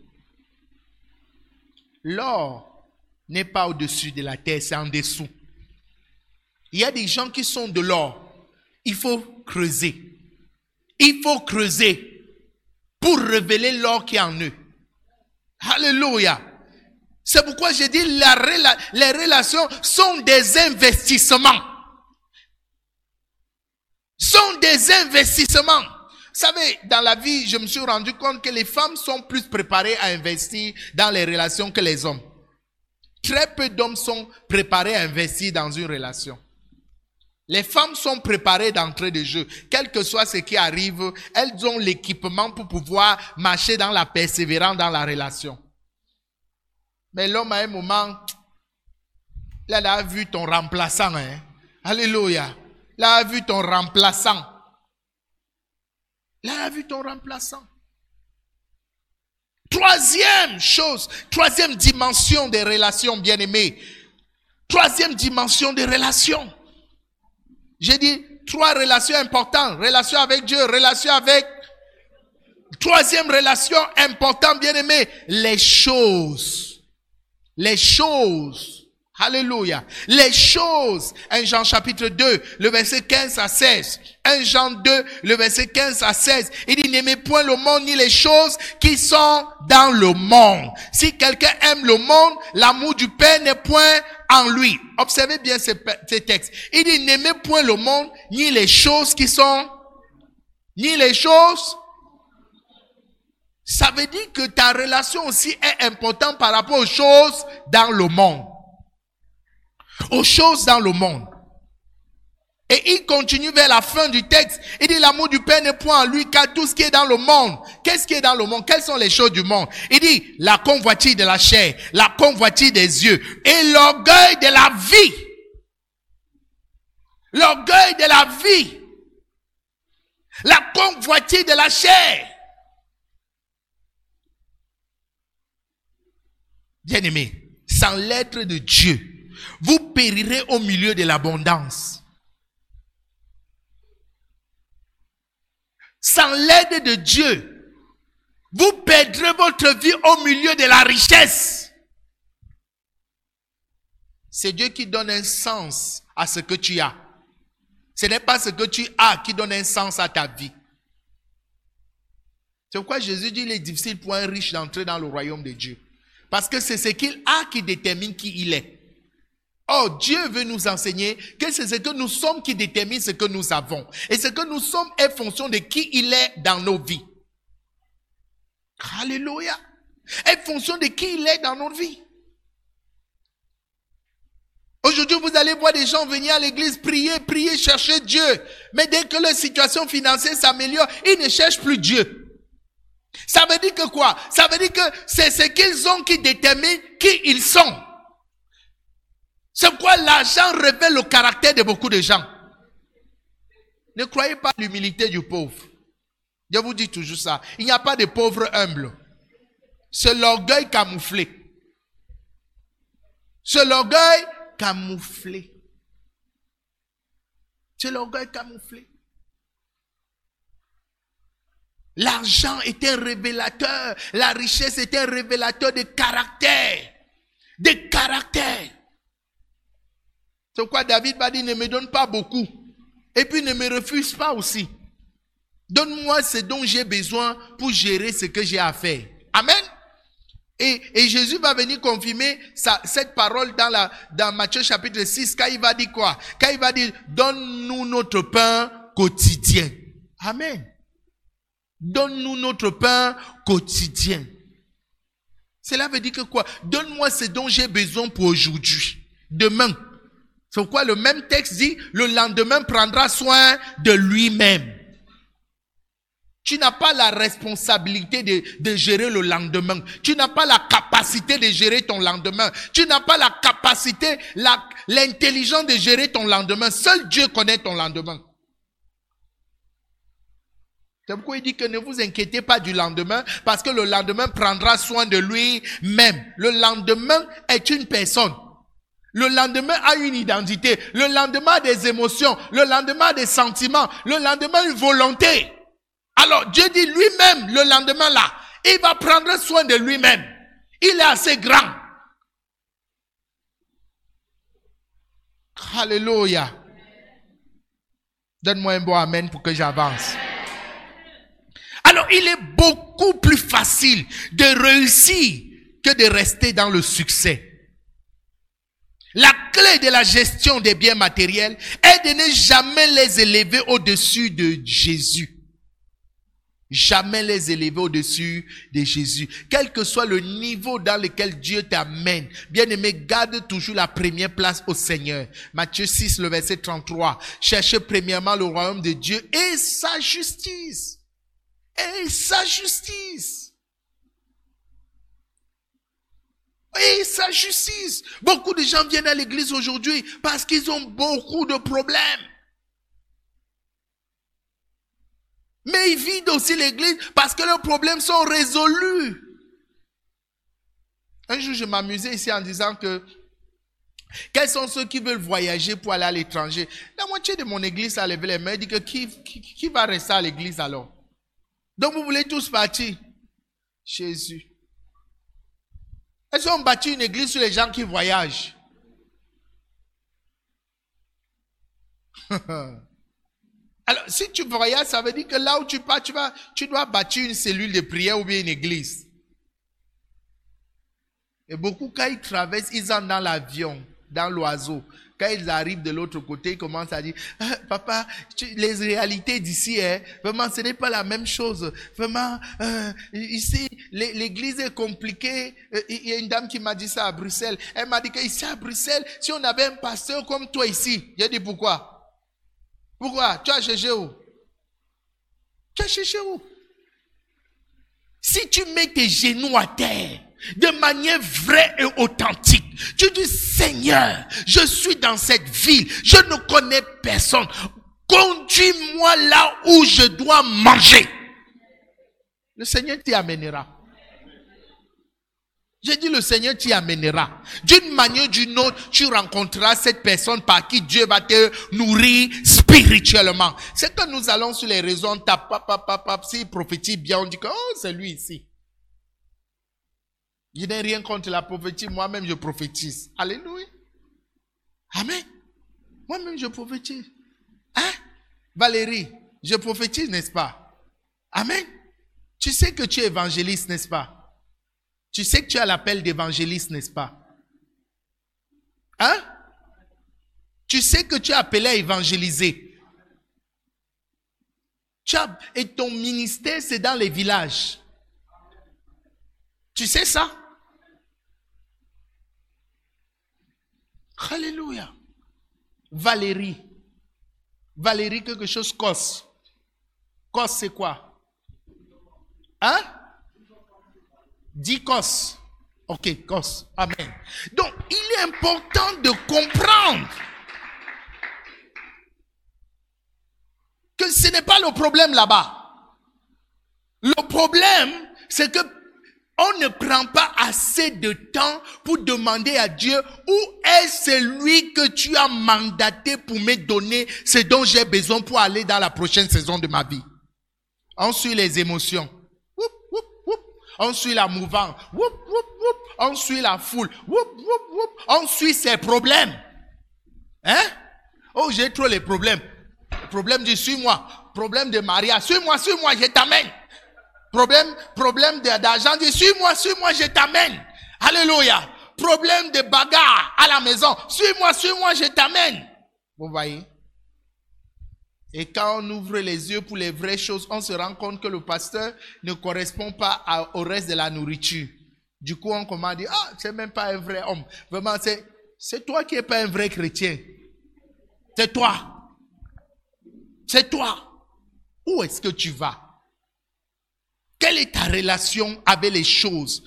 l'or n'est pas au-dessus de la terre, c'est en dessous. Il y a des gens qui sont de l'or. Il faut creuser. Il faut creuser pour révéler l'or qui est en eux. Alléluia. C'est pourquoi j'ai dit la, les relations sont des investissements. Sont des investissements. Vous savez, dans la vie, je me suis rendu compte que les femmes sont plus préparées à investir dans les relations que les hommes. Très peu d'hommes sont préparés à investir dans une relation. Les femmes sont préparées d'entrée de jeu. Quel que soit ce qui arrive, elles ont l'équipement pour pouvoir marcher dans la persévérance dans la relation. Mais l'homme, à un moment, là, il a vu ton remplaçant. Hein? Alléluia. Là, il a vu ton remplaçant. Là, il a vu ton remplaçant. Troisième chose, troisième dimension des relations, bien-aimés. Troisième dimension des relations. J'ai dit trois relations importantes. Relation avec Dieu, relation avec... Troisième relation importante, bien-aimés. Les choses. Les choses. Alléluia. Les choses, un Jean chapitre deux, le verset quinze à seize. un Jean deux, le verset quinze à seize. Il dit, n'aimez point le monde ni les choses qui sont dans le monde. Si quelqu'un aime le monde, l'amour du Père n'est point en lui. Observez bien ces, ces textes. Il dit, n'aimez point le monde ni les choses qui sont, ni les choses. Ça veut dire que ta relation aussi est importante par rapport aux choses dans le monde. Aux choses dans le monde. Et il continue vers la fin du texte. Il dit l'amour du Père n'est point en lui, car tout ce qui est dans le monde. Qu'est-ce qui est dans le monde? Quelles sont les choses du monde? Il dit la convoitise de la chair, la convoitise des yeux et l'orgueil de la vie. L'orgueil de la vie. La convoitise de la chair. Bien-aimés, sans l'être de Dieu, vous périrez au milieu de l'abondance. Sans l'aide de Dieu, vous perdrez votre vie au milieu de la richesse. C'est Dieu qui donne un sens à ce que tu as. Ce n'est pas ce que tu as qui donne un sens à ta vie. C'est pourquoi Jésus dit qu'il est difficile pour un riche d'entrer dans le royaume de Dieu. Parce que c'est ce qu'il a qui détermine qui il est. Or, Dieu veut nous enseigner que c'est ce que nous sommes qui détermine ce que nous avons. Et ce que nous sommes est fonction de qui il est dans nos vies. Alléluia. Est fonction de qui il est dans nos vies. Aujourd'hui, vous allez voir des gens venir à l'église, prier, prier, chercher Dieu. Mais dès que leur situation financière s'améliore, ils ne cherchent plus Dieu. Ça veut dire que quoi? Ça veut dire que c'est ce qu'ils ont qui détermine qui ils sont. C'est pourquoi l'argent révèle le caractère de beaucoup de gens. Ne croyez pas à l'humilité du pauvre. Je vous dis toujours ça. Il n'y a pas de pauvres humbles. C'est l'orgueil camouflé. C'est l'orgueil camouflé. C'est l'orgueil camouflé. L'argent est un révélateur. La richesse est un révélateur de caractère. De caractère. C'est pourquoi David va dire, ne me donne pas beaucoup. Et puis ne me refuse pas aussi. Donne-moi ce dont j'ai besoin pour gérer ce que j'ai à faire. Amen. Et, et Jésus va venir confirmer sa, cette parole dans, la, dans Matthieu chapitre six, quand il va dire quoi? Quand il va dire, donne-nous notre pain quotidien. Amen. Donne-nous notre pain quotidien. Cela veut dire que quoi? Donne-moi ce dont j'ai besoin pour aujourd'hui. Demain. C'est pourquoi le même texte dit, le lendemain prendra soin de lui-même. Tu n'as pas la responsabilité de, de gérer le lendemain. Tu n'as pas la capacité de gérer ton lendemain. Tu n'as pas la capacité, la, l'intelligence de gérer ton lendemain. Seul Dieu connaît ton lendemain. C'est pourquoi il dit que ne vous inquiétez pas du lendemain, parce que le lendemain prendra soin de lui-même. Le lendemain est une personne. Le lendemain a une identité. Le lendemain a des émotions. Le lendemain a des sentiments. Le lendemain a une volonté. Alors Dieu dit lui-même, le lendemain là, il va prendre soin de lui-même. Il est assez grand. Alléluia. Donne-moi un bon amen pour que j'avance. Alors il est beaucoup plus facile de réussir que de rester dans le succès. La clé de la gestion des biens matériels est de ne jamais les élever au-dessus de Jésus. Jamais les élever au-dessus de Jésus. Quel que soit le niveau dans lequel Dieu t'amène, bien-aimé, garde toujours la première place au Seigneur. Matthieu six, le verset trente-trois. Cherchez premièrement le royaume de Dieu et sa justice. Et sa justice. Et sa justice. Beaucoup de gens viennent à l'église aujourd'hui parce qu'ils ont beaucoup de problèmes. Mais ils vident aussi l'église parce que leurs problèmes sont résolus. Un jour, je m'amusais ici en disant que quels sont ceux qui veulent voyager pour aller à l'étranger? La moitié de mon église a levé les mains et dit que qui, qui, qui va rester à l'église alors? Donc vous voulez tous partir? Jésus. Est-ce qu'on bâtit une église sur les gens qui voyagent? Alors, si tu voyages, ça veut dire que là où tu pars, tu, vas, tu dois bâtir une cellule de prière ou bien une église. Et beaucoup, quand ils traversent, ils entrent dans l'avion, dans l'oiseau. Quand ils arrivent de l'autre côté, ils commencent à dire, ah, papa, tu, les réalités d'ici, hein, vraiment, ce n'est pas la même chose. Vraiment, euh, ici, l'église est compliquée. Il y a une dame qui m'a dit ça à Bruxelles. Elle m'a dit qu'ici à Bruxelles, si on avait un pasteur comme toi ici, j'ai dit pourquoi? Pourquoi? Tu as cherché où? Tu as cherché où? Si tu mets tes genoux à terre, de manière vraie et authentique, tu dis, Seigneur, je suis dans cette ville, je ne connais personne. Conduis-moi là où je dois manger. Le Seigneur t'y amènera. J'ai dit, le Seigneur t'y amènera. D'une manière ou d'une autre, tu rencontreras cette personne par qui Dieu va te nourrir spirituellement. C'est quand nous allons sur les réseaux, on tape, pap, pap, pap, pap, s'il prophétise bien, on dit que, oh, c'est lui ici. Je n'ai rien contre la prophétie, moi-même je prophétise. Alléluia. Amen. Moi-même je prophétise. Hein? Valérie, je prophétise, n'est-ce pas? Amen. Tu sais que tu es évangéliste, n'est-ce pas? Tu sais que tu as l'appel d'évangéliste, n'est-ce pas? Hein? Tu sais que tu es appelé à évangéliser. Tu as, et ton ministère, c'est dans les villages. Tu sais ça? Alléluia. Valérie. Valérie, quelque chose cos. Cos, c'est quoi? Hein? Dis cos. Ok, cos. Amen. Donc, il est important de comprendre que ce n'est pas le problème là-bas. Le problème, c'est que on ne prend pas assez de temps pour demander à Dieu où est celui que tu as mandaté pour me donner ce dont j'ai besoin pour aller dans la prochaine saison de ma vie. On suit les émotions. Whoop, whoop, whoop. On suit la mouvance. Whoop, whoop, whoop. On suit la foule. Whoop, whoop, whoop. On suit ses problèmes. Hein? Oh, j'ai trop les problèmes. Problème de suis-moi. Problème de mariage. Suis-moi, suis-moi, je t'amène. Problème, problème d'argent, dis, suis-moi, suis-moi, je t'amène. Alléluia. Problème de bagarre à la maison, suis-moi, suis-moi, je t'amène. Vous voyez? Et quand on ouvre les yeux pour les vraies choses, on se rend compte que le pasteur ne correspond pas à, au reste de la nourriture. Du coup, on commence à dire, ah, c'est même pas un vrai homme. Vraiment, c'est, c'est toi qui n'es pas un vrai chrétien. C'est toi. C'est toi. Où est-ce que tu vas? Quelle est ta relation avec les choses?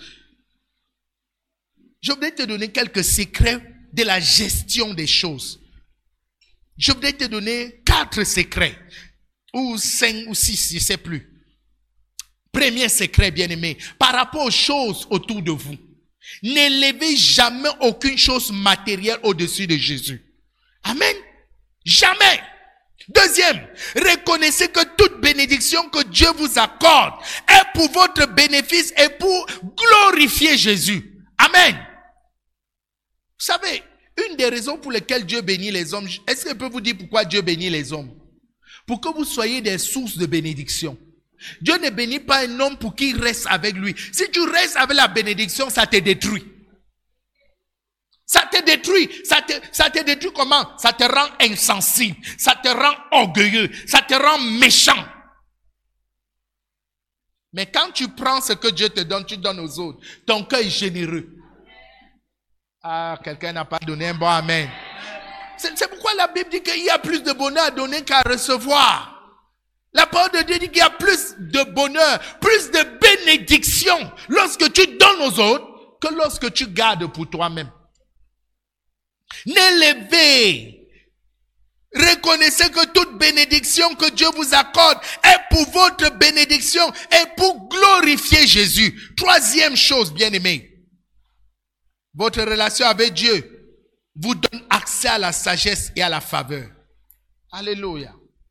Je voudrais te donner quelques secrets de la gestion des choses. Je voudrais te donner quatre secrets. Ou cinq ou six, je ne sais plus. Premier secret, bien-aimé. Par rapport aux choses autour de vous. N'élevez jamais aucune chose matérielle au-dessus de Jésus. Amen. Jamais. Deuxième, reconnaissez que toute bénédiction que Dieu vous accorde est pour votre bénéfice et pour glorifier Jésus. Amen. Vous savez, une des raisons pour lesquelles Dieu bénit les hommes, est-ce que je peux vous dire pourquoi Dieu bénit les hommes? Pour que vous soyez des sources de bénédiction. Dieu ne bénit pas un homme pour qu'il reste avec lui. Si tu restes avec la bénédiction, ça te détruit. Ça te détruit. Ça te, ça te détruit comment? Ça te rend insensible. Ça te rend orgueilleux. Ça te rend méchant. Mais quand tu prends ce que Dieu te donne, tu donnes aux autres. Ton cœur est généreux. Ah, quelqu'un n'a pas donné un bon amen. C'est, c'est pourquoi la Bible dit qu'il y a plus de bonheur à donner qu'à recevoir. La parole de Dieu dit qu'il y a plus de bonheur, plus de bénédiction lorsque tu donnes aux autres que lorsque tu gardes pour toi-même. N'élevez. Reconnaissez que toute bénédiction que Dieu vous accorde est pour votre bénédiction et pour glorifier Jésus. Troisième chose, bien-aimé. Votre relation avec Dieu vous donne accès à la sagesse et à la faveur. Alléluia.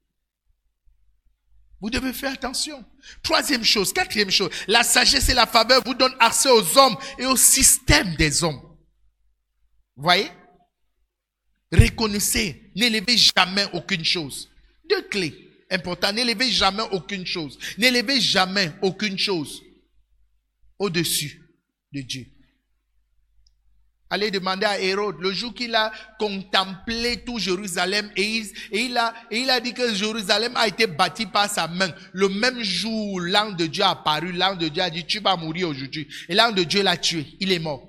Vous devez faire attention. Troisième chose, quatrième chose, la sagesse et la faveur vous donnent accès aux hommes et au système des hommes. Vous voyez? reconnaissez, n'élevez jamais aucune chose. Deux clés importantes, n'élevez jamais aucune chose. N'élevez jamais aucune chose au-dessus de Dieu. Allez demander à Hérode, le jour qu'il a contemplé tout Jérusalem et il, et, il a, et il a dit que Jérusalem a été bâti par sa main. Le même jour, l'ange de Dieu a apparu, l'ange de Dieu a dit, tu vas mourir aujourd'hui. Et l'ange de Dieu l'a tué, il est mort.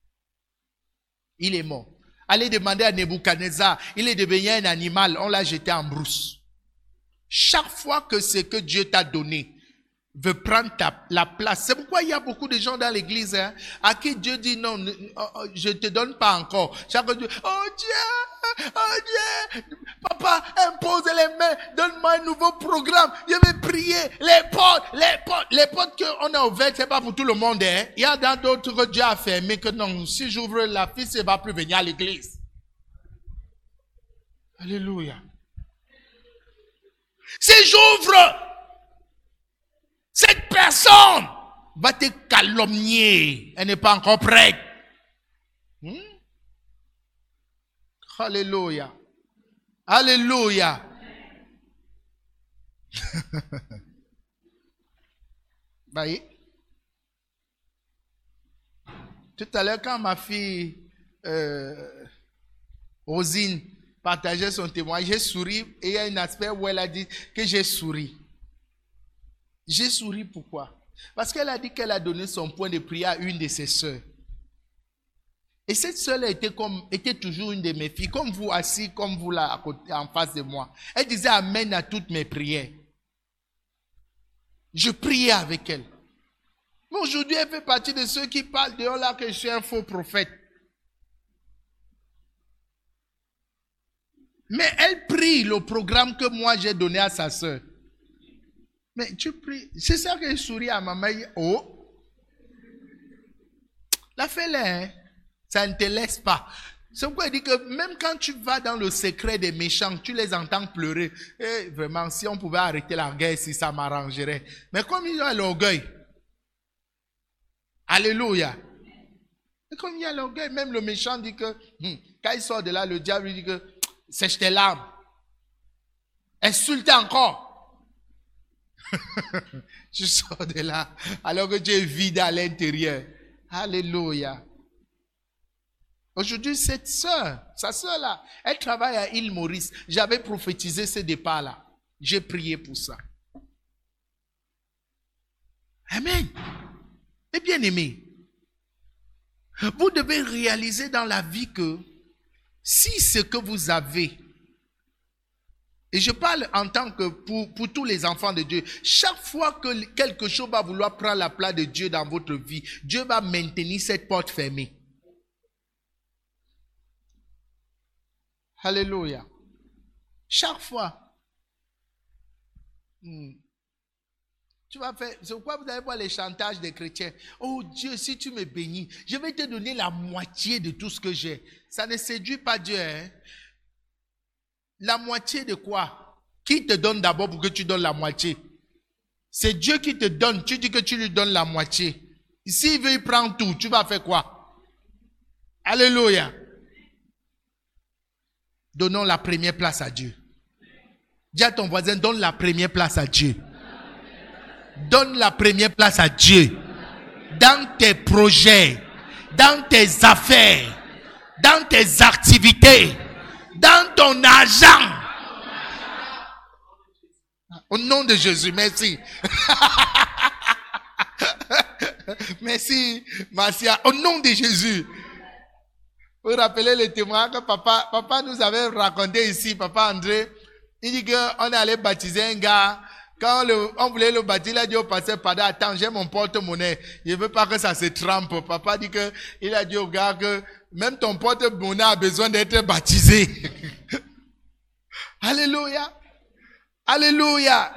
Il est mort. Allez demander à Nebuchadnezzar, il est devenu un animal, on l'a jeté en brousse. Chaque fois que ce que Dieu t'a donné veut prendre ta, la place. C'est pourquoi il y a beaucoup de gens dans l'église hein, à qui Dieu dit non, je ne te donne pas encore. Chaque fois, oh Dieu, oh Dieu, papa, impose les mains, donne-moi un nouveau programme, je vais prier. Les portes, les portes, les portes qu'on a ouvertes, c'est pas pour tout le monde. Hein. Il y a dans d'autres que Dieu a fermé que non, si j'ouvre la fille, elle ne va plus venir à l'église. Alléluia. Si j'ouvre, cette personne va te calomnier. Elle n'est pas encore prête. Hmm? Alléluia. Alléluia. Voyez. Tout à l'heure, quand ma fille euh, Rosine partageait son témoignage, j'ai souri et il y a un aspect où elle a dit que j'ai souri. J'ai souri pourquoi? Parce qu'elle a dit qu'elle a donné son point de prière à une de ses sœurs. Et cette sœur était, comme, était toujours une de mes filles, comme vous, assis, comme vous là, à côté, en face de moi. Elle disait amen à toutes mes prières. Je priais avec elle. Mais aujourd'hui, elle fait partie de ceux qui parlent dehors là que je suis un faux prophète. Mais elle prie le programme que moi j'ai donné à sa sœur. Mais tu pries. C'est ça que je souris à maman. Oh. La fais-la, hein. Ça ne te laisse pas. C'est pourquoi il dit que même quand tu vas dans le secret des méchants, tu les entends pleurer. Et vraiment, si on pouvait arrêter la guerre, si ça m'arrangerait. Mais comme il y a l'orgueil. Alléluia. Et comme il y a l'orgueil, même le méchant dit que, hmm, quand il sort de là, le diable lui dit que, sèche tes larmes. Insulte encore. Je sors de là, alors que Dieu est vide à l'intérieur. Alléluia. Aujourd'hui, cette soeur, sa soeur là, elle travaille à Île Maurice. J'avais prophétisé ce départ là. J'ai prié pour ça. Amen. Et bien aimé, vous devez réaliser dans la vie que si ce que vous avez, et je parle en tant que pour, pour tous les enfants de Dieu, chaque fois que quelque chose va vouloir prendre la place de Dieu dans votre vie, Dieu va maintenir cette porte fermée. Alléluia. Chaque fois. Hmm. Tu vas faire, c'est pourquoi vous allez voir les chantages des chrétiens. Oh Dieu, si tu me bénis, je vais te donner la moitié de tout ce que j'ai. Ça ne séduit pas Dieu, hein? La moitié de quoi? Qui te donne d'abord pour que tu donnes la moitié? C'est Dieu qui te donne. Tu dis que tu lui donnes la moitié. S'il veut, il prend tout. Tu vas faire quoi? Alléluia. Donnons la première place à Dieu. Dis à ton voisin, donne la première place à Dieu. Donne la première place à Dieu. Dans tes projets, dans tes affaires, dans tes activités, dans ton argent. Au nom de Jésus, merci. Merci, Marcia. Au nom de Jésus. Vous vous rappelez le témoin que papa, papa nous avait raconté ici, papa André. Il dit qu'on est allé baptiser un gars. Quand le, on voulait le baptiser, il a dit au pasteur, pardon, attends, j'ai mon porte-monnaie. Je veux pas que ça se trempe. Papa dit que, il a dit au gars que même ton porte-monnaie a besoin d'être baptisé. Alléluia. Alléluia.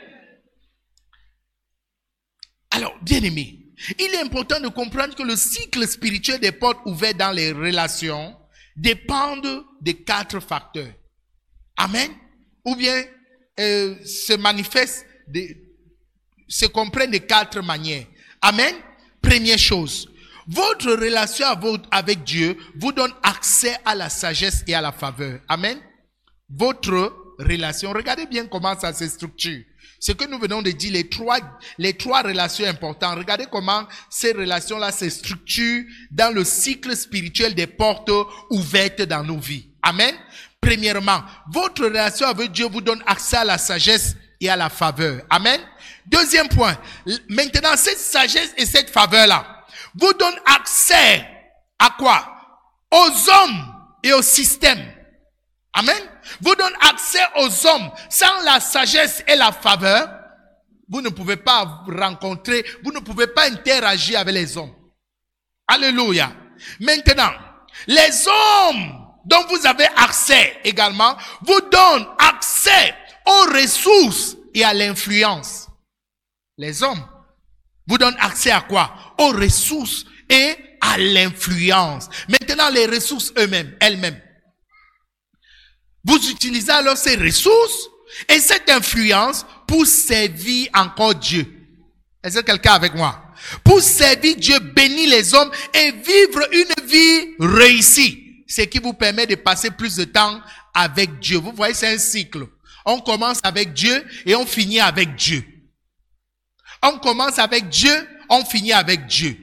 Alors, bien aimé, il est important de comprendre que le cycle spirituel des portes ouvertes dans les relations dépendent des quatre facteurs. Amen. Ou bien, euh, se manifeste, de, se comprennent de quatre manières. Amen. Première chose, Votre relation avec Dieu vous donne accès à la sagesse et à la faveur. Amen. Votre relation, regardez bien comment ça se structure. Ce que nous venons de dire, les trois, les trois relations importantes. Regardez comment ces relations-là se structurent dans le cycle spirituel des portes ouvertes dans nos vies. Amen. Premièrement, votre relation avec Dieu vous donne accès à la sagesse et à la faveur. Amen. Deuxième point, maintenant cette sagesse et cette faveur-là vous donnent accès à quoi? Aux hommes et au système. Amen. Vous donne accès aux hommes. Sans la sagesse et la faveur, vous ne pouvez pas rencontrer, vous ne pouvez pas interagir avec les hommes. Alléluia. Maintenant, les hommes dont vous avez accès également vous donnent accès aux ressources et à l'influence. Les hommes vous donnent accès à quoi? Aux ressources et à l'influence. Maintenant, les ressources eux-mêmes, elles-mêmes. Vous utilisez alors ces ressources et cette influence pour servir encore Dieu. Est-ce que quelqu'un est avec moi? Pour servir Dieu, bénir les hommes et vivre une vie réussie. Ce qui vous permet de passer plus de temps avec Dieu. Vous voyez, c'est un cycle. On commence avec Dieu et on finit avec Dieu. On commence avec Dieu, on finit avec Dieu.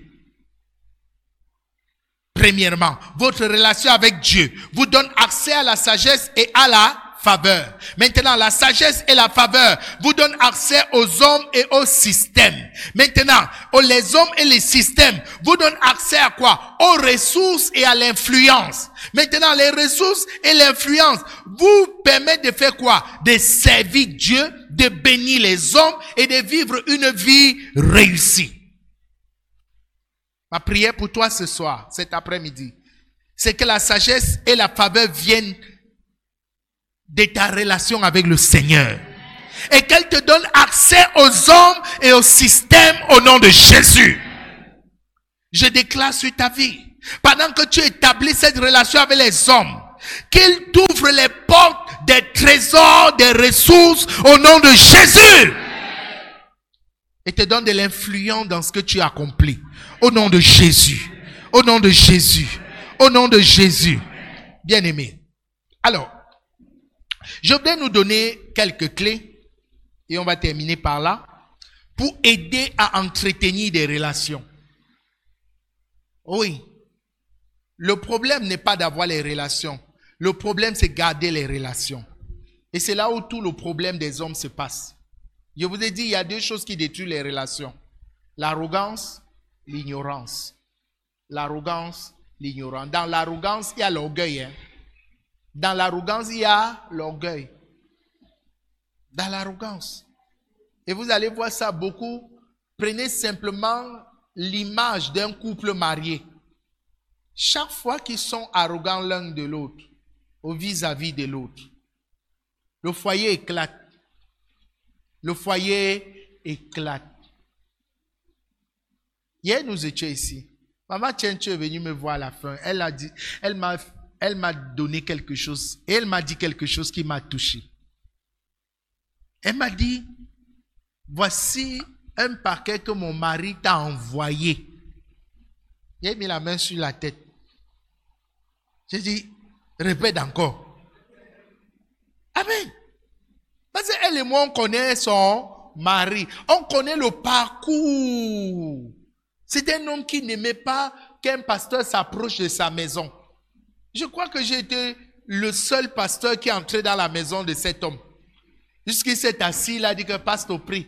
Premièrement, votre relation avec Dieu vous donne accès à la sagesse et à la faveur. Maintenant, la sagesse et la faveur vous donnent accès aux hommes et au système. Maintenant, les hommes et les systèmes vous donnent accès à quoi? Aux ressources et à l'influence. Maintenant, les ressources et l'influence vous permettent de faire quoi? De servir Dieu, de bénir les hommes et de vivre une vie réussie. Ma prière pour toi ce soir, cet après-midi, c'est que la sagesse et la faveur viennent de ta relation avec le Seigneur. Et qu'elle te donne accès aux hommes et au système au nom de Jésus. Je déclare sur ta vie, pendant que tu établis cette relation avec les hommes, qu'il t'ouvre les portes des trésors, des ressources au nom de Jésus. Et te donne de l'influence dans ce que tu accomplis. Au nom de Jésus. Au nom de Jésus. Au nom de Jésus. Bien-aimé. Alors, je voudrais nous donner quelques clés, et on va terminer par là, pour aider à entretenir des relations. Oui. Le problème n'est pas d'avoir les relations. Le problème, c'est garder les relations. Et c'est là où tout le problème des hommes se passe. Je vous ai dit, il y a deux choses qui détruisent les relations. L'arrogance, l'ignorance. L'arrogance, l'ignorance. Dans l'arrogance, il y a l'orgueil. Hein? Dans l'arrogance, il y a l'orgueil. Dans l'arrogance. Et vous allez voir ça beaucoup. Prenez simplement l'image d'un couple marié. Chaque fois qu'ils sont arrogants l'un de l'autre, au vis-à-vis de l'autre, le foyer éclate. Le foyer éclate. Hier, nous étions ici. Maman Tchenche est venue me voir à la fin. Elle a dit, elle m'a, elle m'a donné quelque chose. Et elle m'a dit quelque chose qui m'a touché. Elle m'a dit, voici un paquet que mon mari t'a envoyé. J'ai mis la main sur la tête. J'ai dit, répète encore. Amen. Parce qu'elle et moi, on connaît son mari. On connaît le parcours. C'est un homme qui n'aimait pas qu'un pasteur s'approche de sa maison. Je crois que j'ai été le seul pasteur qui est entré dans la maison de cet homme. Jusqu'il s'est assis, il a dit que pasteur prie.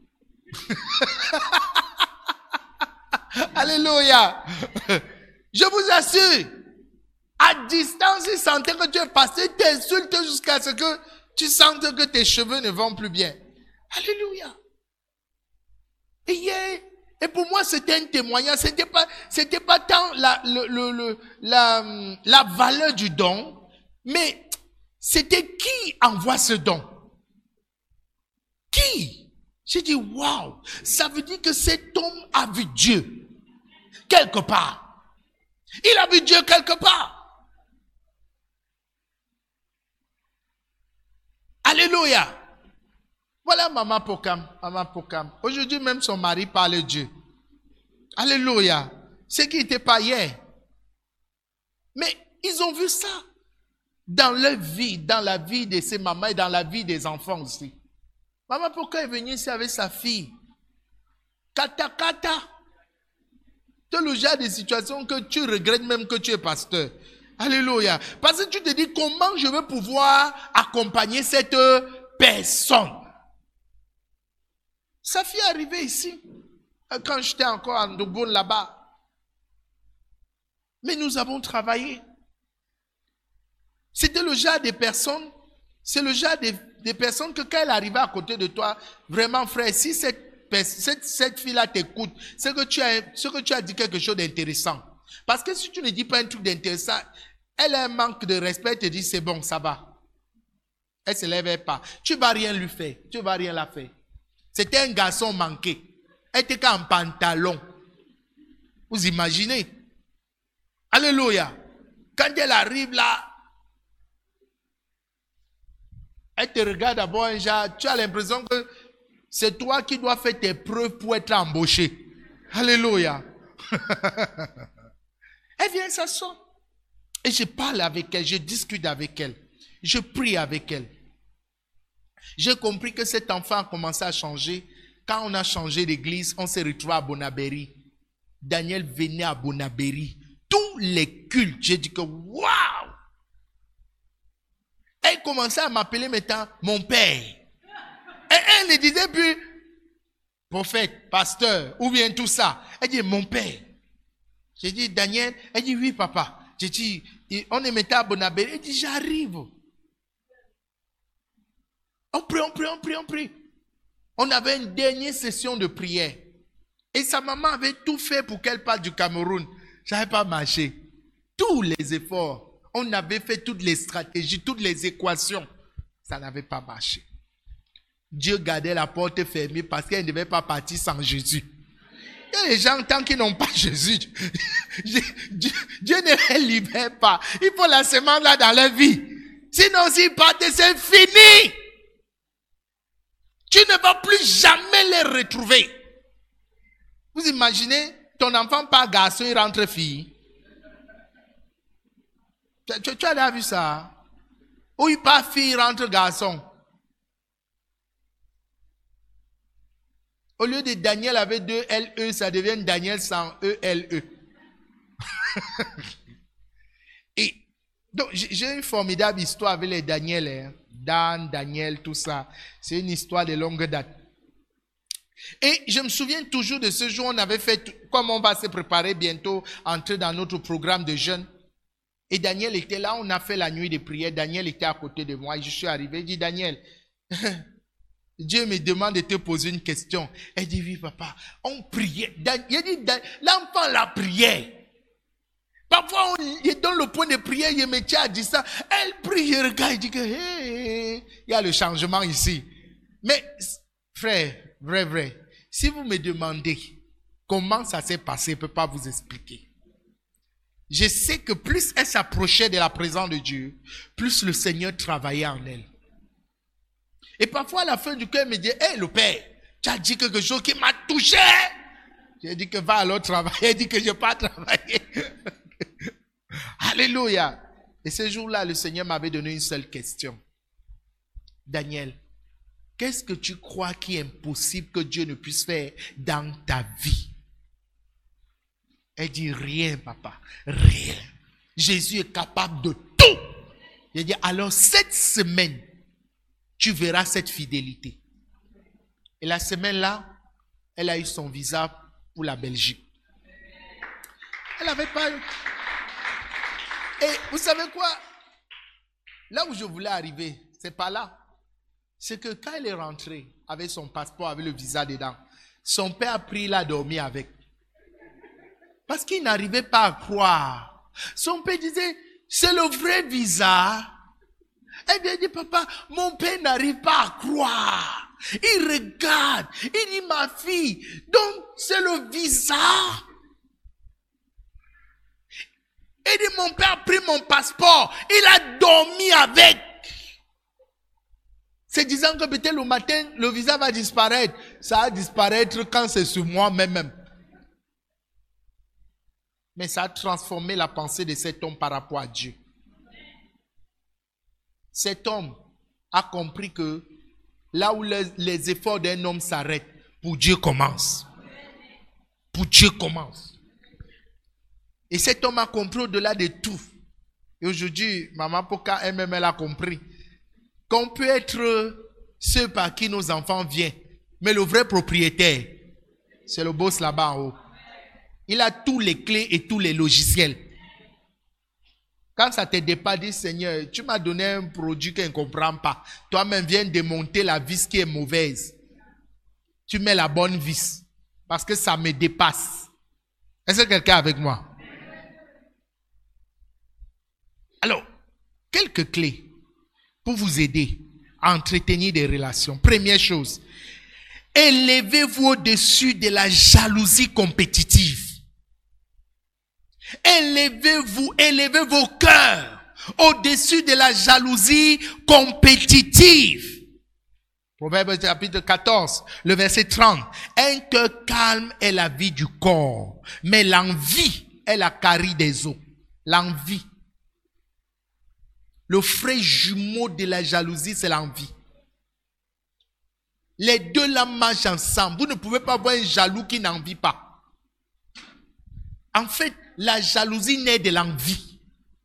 Alléluia. Je vous assure, à distance, il sentait que tu es passé, il t'insulte jusqu'à ce que tu sentes que tes cheveux ne vont plus bien. Alléluia. Et, hier, et pour moi, c'était un témoignage. C'était pas, c'était pas tant la, le, le, le, la, la valeur du don, mais c'était qui envoie ce don? Qui? J'ai dit, waouh, ça veut dire que cet homme a vu Dieu quelque part. Il a vu Dieu quelque part. Alléluia. Voilà Maman Pokam. Maman Pokam. Aujourd'hui même son mari parle de Dieu. Alléluia. Ce qui n'était pas hier. Mais ils ont vu ça dans leur vie, dans la vie de ces mamans et dans la vie des enfants aussi. Maman, pourquoi elle est venue ici avec sa fille? Kata kata. C'est le genre de situation que tu regrettes même que tu es pasteur. Alléluia. Parce que tu te dis comment je vais pouvoir accompagner cette personne. Sa fille est arrivée ici quand j'étais encore en Dogon là-bas. Mais nous avons travaillé. C'était le genre de personnes, c'est le genre de, de personnes que quand elle arrivait à côté de toi, vraiment frère, si cette, cette, cette fille-là t'écoute, c'est que tu as, c'est que tu as dit quelque chose d'intéressant. Parce que si tu ne dis pas un truc d'intéressant, elle a un manque de respect, elle te dit c'est bon, ça va. Elle ne se lève pas. Tu ne vas rien lui faire, tu ne vas rien la faire. C'était un garçon manqué. Elle était qu'en pantalon. Vous imaginez? Alléluia. Quand elle arrive là, elle te regarde d'abord un genre, tu as l'impression que c'est toi qui dois faire tes preuves pour être embauché. Alléluia. Elle vient s'asseoir. Et je parle avec elle, je discute avec elle. Je prie avec elle. J'ai compris que cet enfant a commencé à changer. Quand on a changé d'église, on s'est retrouvé à Bonabéry. Daniel venait à Bonabéry. Tous les cultes, j'ai dit que waouh! Elle commençait à m'appeler maintenant mon père. Et elle ne disait plus prophète, pasteur, ou bien tout ça. Elle dit mon père. J'ai dit Daniel, elle dit oui papa. J'ai dit, on est maintenant à Bonabéry. Elle dit j'arrive. On prie, on prie, on prie, on prie. On avait une dernière session de prière. Et sa maman avait tout fait pour qu'elle parle du Cameroun. Ça n'avait pas marché. Tous les efforts. On avait fait toutes les stratégies, toutes les équations. Ça n'avait pas marché. Dieu gardait la porte fermée parce qu'elle ne devait pas partir sans Jésus. Il y a des gens, tant qu'ils n'ont pas Jésus, Dieu, Dieu ne les libère pas. Il faut la semence là dans leur vie. Sinon, s'ils partent, c'est fini. Tu ne vas plus jamais les retrouver. Vous imaginez, ton enfant part garçon, il rentre fille. Tu, tu, tu as déjà vu ça? Ou il part fille, il rentre garçon. Au lieu de Daniel avec deux L E, ça devient Daniel sans E L E. Et donc, j'ai une formidable histoire avec les Daniel, hein. Dan, Daniel, tout ça. C'est une histoire de longue date. Et je me souviens toujours de ce jour, on avait fait, comme on va se préparer bientôt, entrer dans notre programme de jeûne. Et Daniel était là, on a fait la nuit de prière. Daniel était à côté de moi et je suis arrivé. Il dit, Daniel, Dieu me demande de te poser une question. Elle dit, oui papa, on priait. Il dit, l'enfant la priait. Parfois, on est dans le point de prière, il me tient à dire ça. Elle prie, je regarde, il dit que, hey, il y a le changement ici. Mais, frère, vrai, vrai, si vous me demandez comment ça s'est passé, je ne peux pas vous expliquer. Je sais que plus elle s'approchait de la présence de Dieu, plus le Seigneur travaillait en elle. Et parfois, à la fin du cœur, elle me dit, hé, hey, le Père, tu as dit quelque chose qui m'a touché. J'ai dit que va alors travailler. Elle dit que je n'ai pas travaillé. Alléluia. Et ce jour-là, le Seigneur m'avait donné une seule question. Daniel, qu'est-ce que tu crois qui est impossible que Dieu ne puisse faire dans ta vie? Elle dit rien, papa. Rien. Jésus est capable de tout. J'ai dit, alors cette semaine, tu verras cette fidélité. Et la semaine-là, elle a eu son visa pour la Belgique. Elle n'avait pas eu. Et vous savez quoi? Là où je voulais arriver, c'est pas là. C'est que quand elle est rentrée avec son passeport, avec le visa dedans, son père a pris la dormir avec. Parce qu'il n'arrivait pas à croire. Son père disait, c'est le vrai visa. Elle vient dire, papa, mon père n'arrive pas à croire. Il regarde, il dit, ma fille, donc c'est le visa. Il dit, mon père a pris mon passeport, il a dormi avec. C'est disant que peut-être le matin, le visa va disparaître. Ça va disparaître quand c'est sur moi même. Mais ça a transformé la pensée de cet homme par rapport à Dieu. Cet homme a compris que là où les, les efforts d'un homme s'arrêtent, pour Dieu commence. Pour Dieu commence. Et cet homme a compris au-delà de tout. Et aujourd'hui, Maman Poka elle-même, elle a compris qu'on peut être ceux par qui nos enfants viennent. Mais le vrai propriétaire, c'est le boss là-bas en haut. Il a tous les clés et tous les logiciels. Quand ça te dépasse, dis Seigneur, tu m'as donné un produit qu'on ne comprend pas. Toi-même, viens démonter la vis qui est mauvaise. Tu mets la bonne vis. Parce que ça me dépasse. Est-ce que quelqu'un est avec moi? Alors, quelques clés pour vous aider à entretenir des relations. Première chose, élevez-vous au-dessus de la jalousie compétitive. Élevez-vous, élevez vos cœurs au-dessus de la jalousie compétitive. Proverbe chapitre quatorze, le verset trente. Un cœur calme est la vie du corps, mais l'envie est la carie des os. L'envie. Le frère jumeau de la jalousie, c'est l'envie. Les deux là marchent ensemble. Vous ne pouvez pas avoir un jaloux qui n'envie pas. En fait, la jalousie naît de l'envie.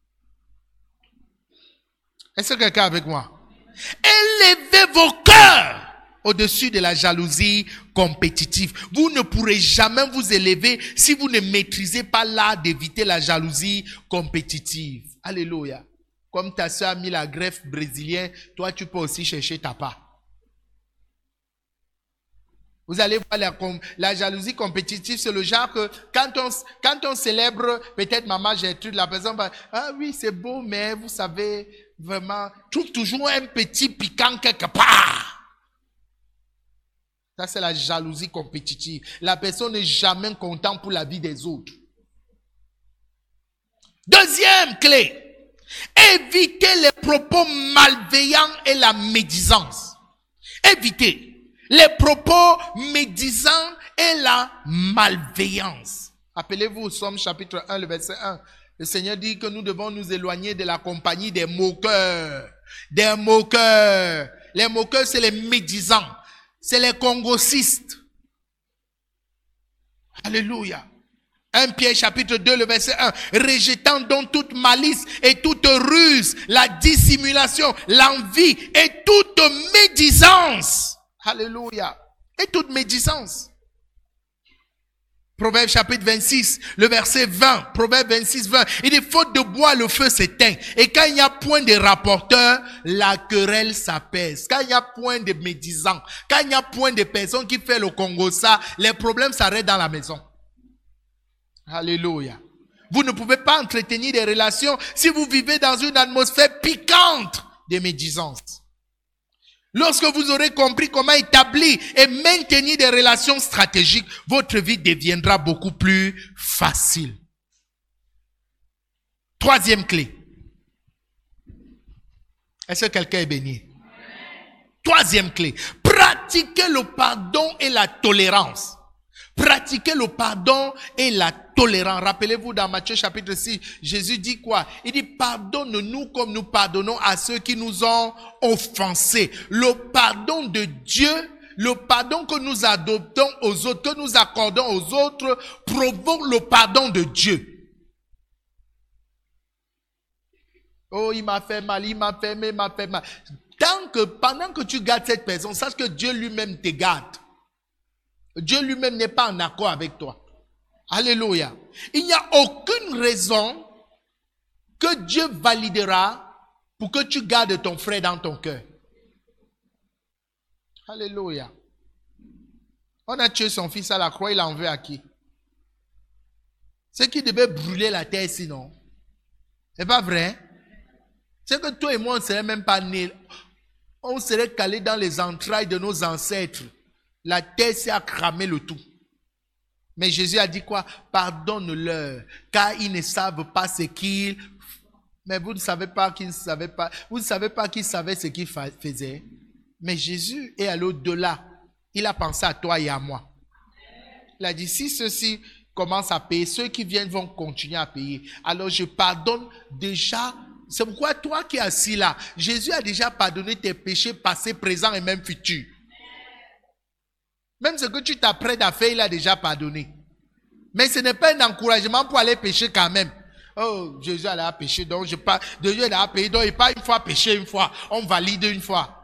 Est-ce que quelqu'un est avec moi? Élevez vos cœurs au-dessus de la jalousie compétitive. Vous ne pourrez jamais vous élever si vous ne maîtrisez pas l'art d'éviter la jalousie compétitive. Alléluia. Comme ta soeur a mis la greffe brésilienne, toi tu peux aussi chercher ta part. Vous allez voir la, la jalousie compétitive, c'est le genre que quand on, quand on célèbre peut-être Maman Gertrude, la personne va, ah oui c'est beau, mais vous savez, vraiment, trouve toujours un petit piquant quelque part. Ça c'est la jalousie compétitive. La personne n'est jamais contente pour la vie des autres. Deuxième clé, évitez les propos malveillants et la médisance. Évitez les propos médisants et la malveillance. Rappelez-vous au Somme chapitre un, le verset un. Le Seigneur dit que nous devons nous éloigner de la compagnie des moqueurs. Des moqueurs. Les moqueurs, c'est les médisants. C'est les congossistes. Alléluia. un Pierre chapitre deux, le verset un. Rejetant donc toute malice et toute ruse, la dissimulation, l'envie et toute médisance. Alléluia. Et toute médisance. Proverbe chapitre vingt-six, le verset vingt. Proverbe vingt-six, vingt. Il dit, faute de bois, le feu s'éteint. Et quand il n'y a point de rapporteur, la querelle s'apaise. Quand il n'y a point de médisants, quand il n'y a point de personnes qui font le Congo ça, les problèmes s'arrêtent dans la maison. Alléluia. Vous ne pouvez pas entretenir des relations si vous vivez dans une atmosphère piquante de médisance. Lorsque vous aurez compris comment établir et maintenir des relations stratégiques, votre vie deviendra beaucoup plus facile. Troisième clé. Est-ce que quelqu'un est béni? Troisième clé. Pratiquez le pardon et la tolérance. Pratiquez le pardon et la tolérance. Rappelez-vous dans Matthieu chapitre six, Jésus dit quoi? Il dit, pardonne-nous comme nous pardonnons à ceux qui nous ont offensés. Le pardon de Dieu, le pardon que nous adoptons aux autres, que nous accordons aux autres, provoque le pardon de Dieu. Oh, il m'a fait mal, il m'a fait mal, il m'a fait mal. Tant que, pendant que tu gardes cette personne, sache que Dieu lui-même te garde. Dieu lui-même n'est pas en accord avec toi. Alléluia. Il n'y a aucune raison que Dieu validera pour que tu gardes ton frère dans ton cœur. Alléluia. On a tué son fils à la croix, il en veut à qui? C'est qui devait brûler la terre sinon. C'est pas vrai? C'est que toi et moi, on ne serait même pas nés. On serait calés dans les entrailles de nos ancêtres. La terre s'est à cramer le tout. Mais Jésus a dit quoi? Pardonne-leur, car ils ne savent pas ce qu'ils... Mais vous ne savez pas qu'ils ne savaient pas. Vous ne savez pas qu'ils savaient ce qu'ils faisaient. Mais Jésus est allé au-delà. Il a pensé à toi et à moi. Il a dit, si ceux-ci commencent à payer, ceux qui viennent vont continuer à payer. Alors je pardonne déjà. C'est pourquoi toi qui es assis là, Jésus a déjà pardonné tes péchés passés, présents et même futurs. Même ce que tu t'apprêtes à faire, il a déjà pardonné. Mais ce n'est pas un encouragement pour aller pécher quand même. Oh, Jésus a péché, donc je pas, Dieu a payé, donc il pas une fois péché une fois, on valide une fois.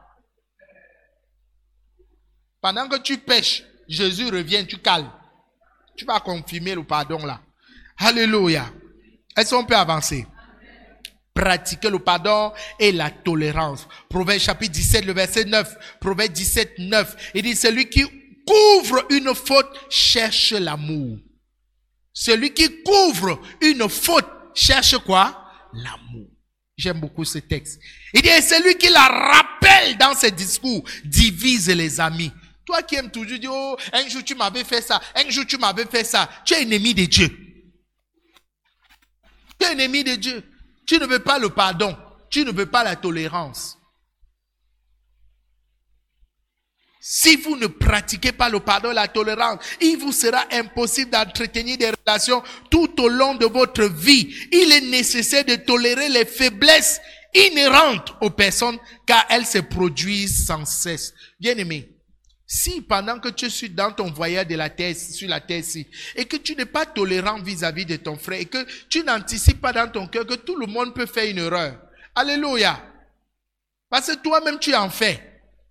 Pendant que tu pêches, Jésus revient, tu calmes. Tu vas confirmer le pardon là. Alléluia. Est-ce qu'on peut avancer? Pratiquer le pardon et la tolérance. Proverbe chapitre dix-sept, le verset neuf. Proverbe dix-sept, neuf. Il dit, celui qui couvre une faute cherche l'amour. Celui qui couvre une faute cherche quoi? L'amour. J'aime beaucoup ce texte. Il dit, et celui qui la rappelle dans ses discours divise les amis. Toi qui aimes toujours dire, oh, un jour tu m'avais fait ça, un jour tu m'avais fait ça. Tu es ennemi de Dieu. Tu es ennemi de Dieu. Tu ne veux pas le pardon. Tu ne veux pas la tolérance. Si vous ne pratiquez pas le pardon et la tolérance, il vous sera impossible d'entretenir des relations tout au long de votre vie. Il est nécessaire de tolérer les faiblesses inhérentes aux personnes car elles se produisent sans cesse. Bien-aimé, si pendant que tu es dans ton voyage de la terre, sur la terre-ci, et que tu n'es pas tolérant vis-à-vis de ton frère, et que tu n'anticipes pas dans ton cœur que tout le monde peut faire une erreur. Alléluia. Parce que toi-même tu en fais.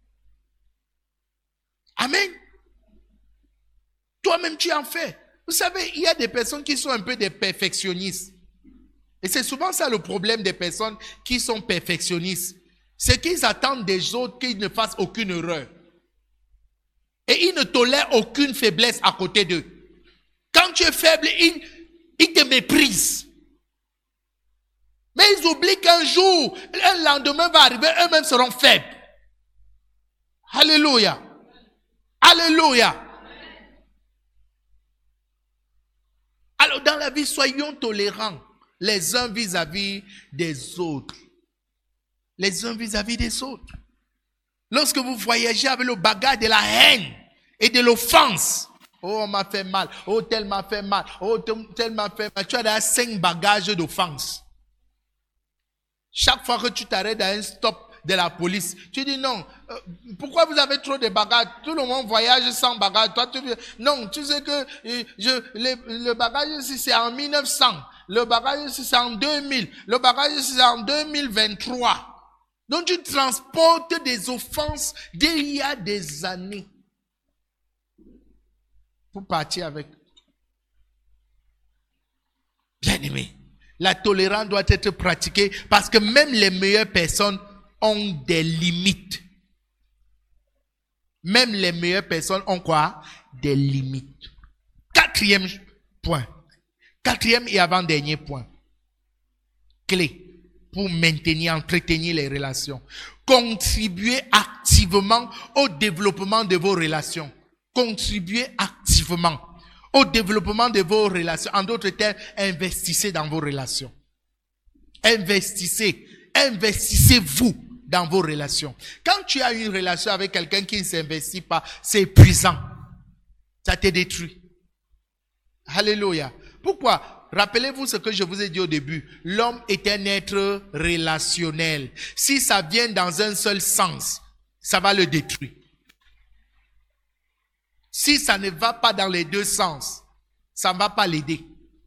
Amen. Toi-même tu en fais. Vous savez, il y a des personnes qui sont un peu des perfectionnistes. Et c'est souvent ça le problème des personnes qui sont perfectionnistes. C'est qu'ils attendent des autres qu'ils ne fassent aucune erreur. Et ils ne tolèrent aucune faiblesse à côté d'eux. Quand tu es faible, ils, ils te méprisent. Mais ils oublient qu'un jour, un lendemain va arriver, eux-mêmes seront faibles. Alléluia. Alléluia. Alors dans la vie, soyons tolérants les uns vis-à-vis des autres. Les uns vis-à-vis des autres. Lorsque vous voyagez avec le bagage de la haine et de l'offense, oh, on m'a fait mal, oh, tel m'a fait mal, oh, tel m'a fait mal, tu as déjà cinq bagages d'offense. Chaque fois que tu t'arrêtes à un stop de la police, tu dis non, euh, pourquoi vous avez trop de bagages? Tout le monde voyage sans bagages. Toi, tu non, tu sais que euh, je, le, le bagage ici c'est en mille neuf cents, le bagage ici c'est en deux mille, le bagage ici c'est en deux mille vingt-trois. Donc tu transportes des offenses d'il y a des années pour partir avec. Bien-aimé, la tolérance doit être pratiquée parce que même les meilleures personnes ont des limites. Même les meilleures personnes ont quoi? Des limites. Quatrième point. Quatrième et avant-dernier point. Clé pour maintenir, entretenir les relations. Contribuez activement au développement de vos relations. Contribuez activement au développement de vos relations. En d'autres termes, investissez dans vos relations. Investissez. Investissez-vous dans vos relations. Quand tu as une relation avec quelqu'un qui ne s'investit pas, c'est épuisant. Ça te détruit. Alléluia. Pourquoi? Rappelez-vous ce que je vous ai dit au début. L'homme est un être relationnel. Si ça vient dans un seul sens, ça va le détruire. Si ça ne va pas dans les deux sens, ça ne va pas l'aider.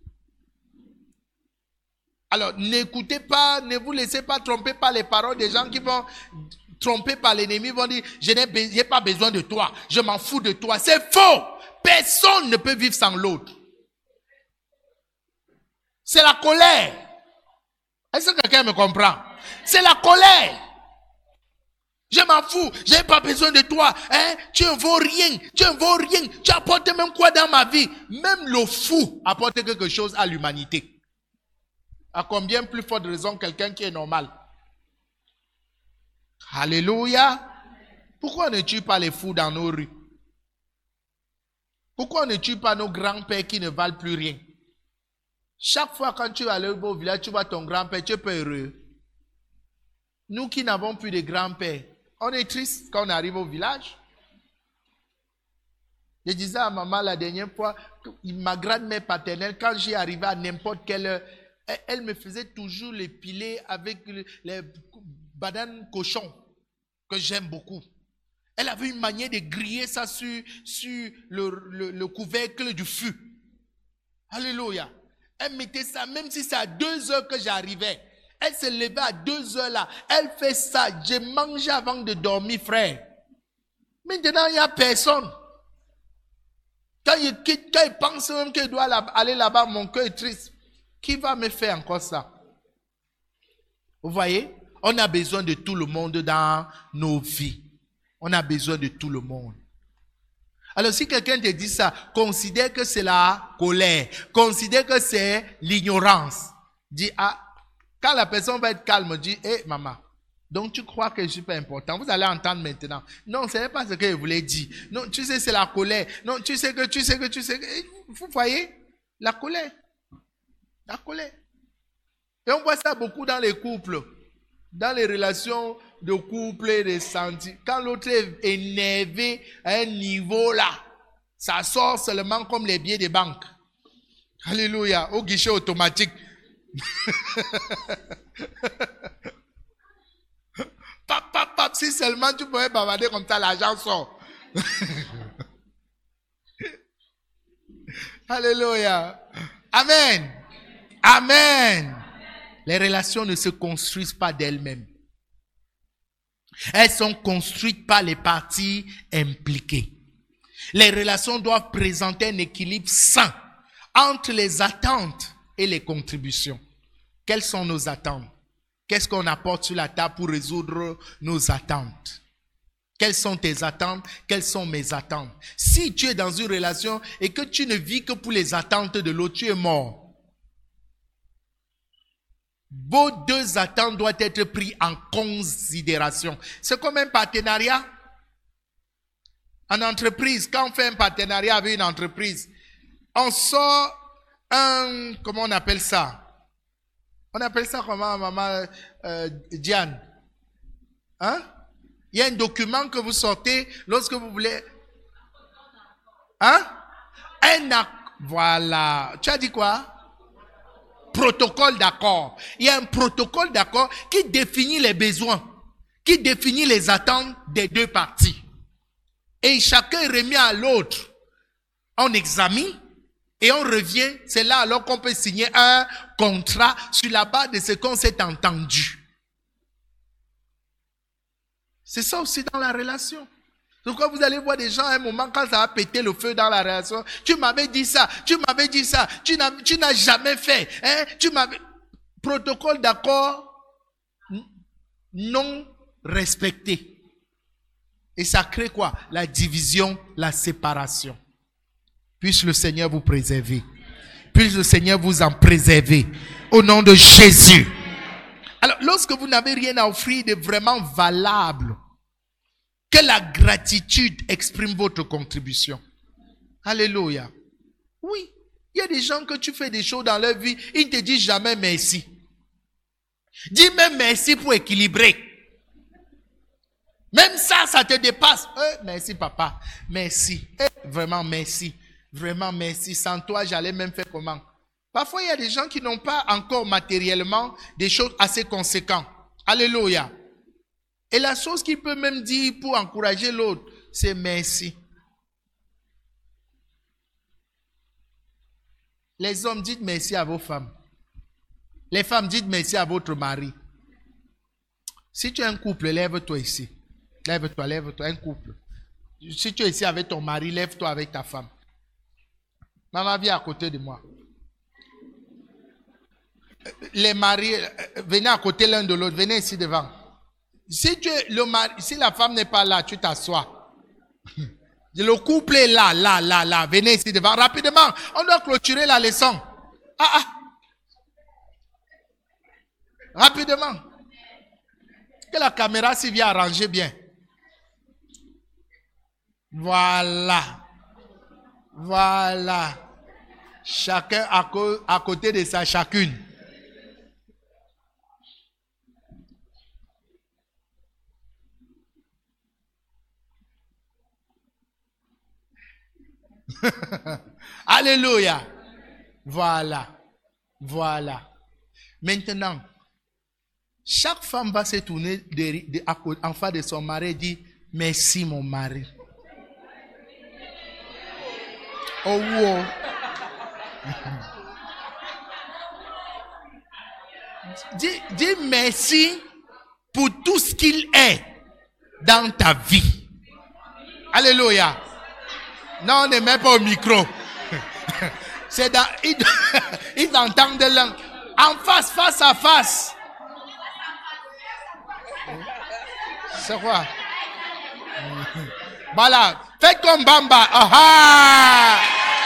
Alors, n'écoutez pas, ne vous laissez pas tromper par les paroles des gens qui vont tromper par l'ennemi, vont dire, je n'ai pas besoin de toi, je m'en fous de toi. C'est faux. Personne ne peut vivre sans l'autre. C'est la colère. Est-ce que quelqu'un me comprend? C'est la colère. Je m'en fous, je n'ai pas besoin de toi. Hein? Tu ne vaux rien, tu ne vaux rien. Tu apportes même quoi dans ma vie? Même le fou apporte quelque chose à l'humanité. À combien plus forte raison quelqu'un qui est normal? Alléluia. Pourquoi on ne tue pas les fous dans nos rues? Pourquoi on ne tue pas nos grands-pères qui ne valent plus rien? Chaque fois quand tu vas au village, tu vois ton grand-père, tu es pas heureux. Nous qui n'avons plus de grands-pères, on est triste quand on arrive au village. Je disais à maman la dernière fois, ma grand-mère paternelle, quand j'y arrivais à n'importe quelle heure, elle, elle me faisait toujours les pilés avec les bananes cochons, que j'aime beaucoup. Elle avait une manière de griller ça sur, sur le, le, le couvercle du fût. Alléluia. Elle mettait ça, même si c'est à deux heures que j'arrivais. Elle se levait à deux heures là. Elle fait ça. J'ai mangé avant de dormir, frère. Maintenant, il n'y a personne. Quand il quitte, quand il pense même qu'il doit aller là-bas, mon cœur est triste. Qui va me faire encore ça? Vous voyez? On a besoin de tout le monde dans nos vies. On a besoin de tout le monde. Alors si quelqu'un te dit ça, considère que c'est la colère. Considère que c'est l'ignorance. Dis, ah, quand la personne va être calme, dis, hé, hey, maman, donc tu crois que je suis pas important. Vous allez entendre maintenant. Non, ce n'est pas ce que je voulais dire. Non, tu sais, c'est la colère. Non, tu sais que, tu sais que, tu sais que. Vous voyez? La colère. La colère. Et on voit ça beaucoup dans les couples. Dans les relations de couple et de sentiments. Quand l'autre est énervé à un niveau là, ça sort seulement comme les billets de banque. Alléluia. Au guichet automatique. Pap, pap, pap, si seulement tu pouvais bavarder comme ça, l'argent sort. Alléluia. Amen. Amen. Les relations ne se construisent pas d'elles-mêmes. Elles sont construites par les parties impliquées. Les relations doivent présenter un équilibre sain entre les attentes et les contributions. Quelles sont nos attentes? Qu'est-ce qu'on apporte sur la table pour résoudre nos attentes? Quelles sont tes attentes? Quelles sont mes attentes? Si tu es dans une relation et que tu ne vis que pour les attentes de l'autre, tu es mort. Vos deux attentes doivent être prises en considération. C'est comme un partenariat. En entreprise, quand on fait un partenariat avec une entreprise, on sort un, comment on appelle ça? On appelle ça comment, maman euh, Diane? Hein? Il y a un document que vous sortez lorsque vous voulez. Hein? Un accord. Voilà. Tu as dit quoi? Protocole d'accord. Il y a un protocole d'accord qui définit les besoins, qui définit les attentes des deux parties. Et chacun est remis à l'autre. On examine et on revient. C'est là alors qu'on peut signer un contrat sur la base de ce qu'on s'est entendu. C'est ça aussi dans la relation. Donc quand vous allez voir des gens à un moment, quand ça va péter le feu dans la relation, tu m'avais dit ça, tu m'avais dit ça, tu n'as, tu n'as jamais fait, hein, tu m'avais... Protocole d'accord non respecté. Et ça crée quoi? La division, la séparation. Puisse le Seigneur vous préserver. Puisse le Seigneur vous en préserver. Au nom de Jésus. Alors, lorsque vous n'avez rien à offrir de vraiment valable, que la gratitude exprime votre contribution. Alléluia. Oui, il y a des gens que tu fais des choses dans leur vie, ils ne te disent jamais merci. Dis même merci pour équilibrer. Même ça, ça te dépasse. Eh, merci papa, merci. Eh, vraiment merci. Vraiment merci. Sans toi, j'allais même faire comment? Parfois, il y a des gens qui n'ont pas encore matériellement des choses assez conséquentes. Alléluia. Et la chose qu'il peut même dire pour encourager l'autre, c'est merci. Les hommes, dites merci à vos femmes. Les femmes, dites merci à votre mari. Si tu es un couple, lève-toi ici. Lève-toi, lève-toi, un couple. Si tu es ici avec ton mari, lève-toi avec ta femme. Maman, viens à côté de moi. Les maris, venez à côté l'un de l'autre, venez ici devant. Si, tu es le mari, si la femme n'est pas là, tu t'assois. Le couple est là, là, là, là. Venez ici devant. Rapidement, on doit clôturer la leçon. Ah, ah. Rapidement. Que la caméra s'y vient arranger bien. Voilà. Voilà. Chacun à, co- à côté de sa chacune. Alléluia. Voilà. Voilà. Maintenant, chaque femme va se tourner de, de, à, en face de son mari et dire merci mon mari. Oh wow. Dis, dis merci pour tout ce qu'il est dans ta vie. Alléluia. Non, ne mets pas au micro. C'est dans, ils, ils entendent de langue. En face, face à face. C'est quoi? Voilà. Faites comme Bamba. Ah ah.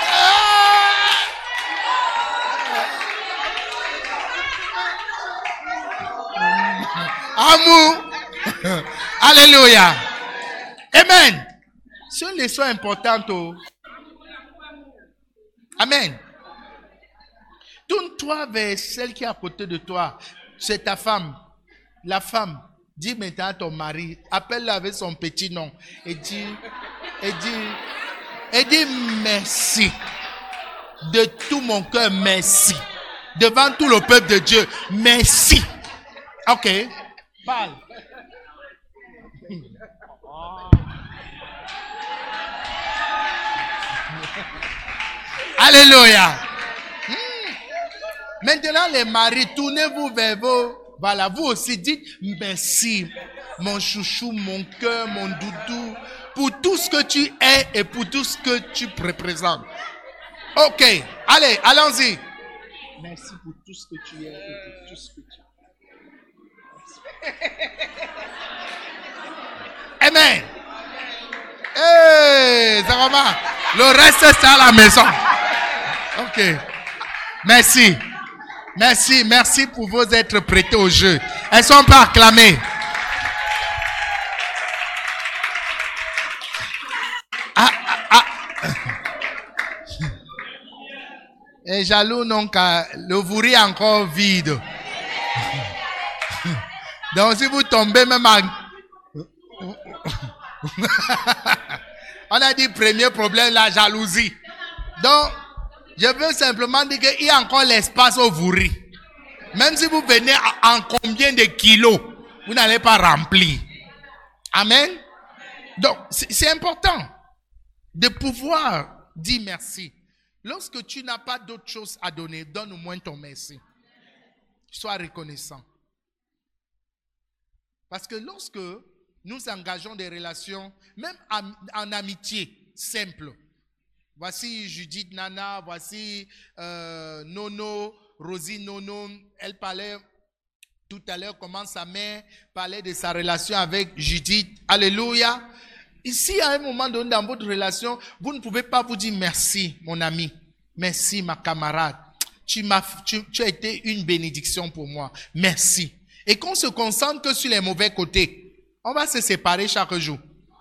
Amour. Alléluia. Amen. C'est une leçon importante. Oh. Amen. Tourne-toi vers celle qui est à côté de toi. C'est ta femme. La femme. Dis maintenant à ton mari. Appelle-la avec son petit nom. Et dis, et dis, et dis merci. De tout mon cœur, merci. Devant tout le peuple de Dieu, merci. Ok. Parle. Alléluia. Hmm. Maintenant, les maris, tournez-vous vers vous. Voilà, vous aussi dites merci, mon chouchou, mon cœur, mon doudou, pour tout ce que tu es et pour tout ce que tu représentes. Ok, allez, allons-y. Merci pour tout ce que tu es et pour tout ce que tu es. Amen. Hey, Zarama, le reste c'est à la maison. Ok. Merci. Merci, merci pour vos êtres prêtés au jeu. Elles sont pas acclamées. Ah, ah, ah. Et jaloux, non, car le vouri est encore vide. Donc, si vous tombez même en... On a dit premier problème, la jalousie. Donc, je veux simplement dire qu'il y a encore l'espace au vouri. Même si vous venez en combien de kilos, vous n'allez pas remplir. Amen. Donc, c'est important de pouvoir dire merci. Lorsque tu n'as pas d'autre chose à donner, donne au moins ton merci. Sois reconnaissant. Parce que lorsque nous engageons des relations, même en, en amitié simple, voici Judith Nana, voici euh, Nono, Rosie Nono, elle parlait tout à l'heure comment sa mère parlait de sa relation avec Judith. Alléluia. Ici, à un moment donné dans votre relation, vous ne pouvez pas vous dire merci, mon ami. Merci, ma camarade. Tu, m'as, tu, tu as été une bénédiction pour moi. Merci. Et qu'on se concentre que sur les mauvais côtés, on va se séparer chaque jour.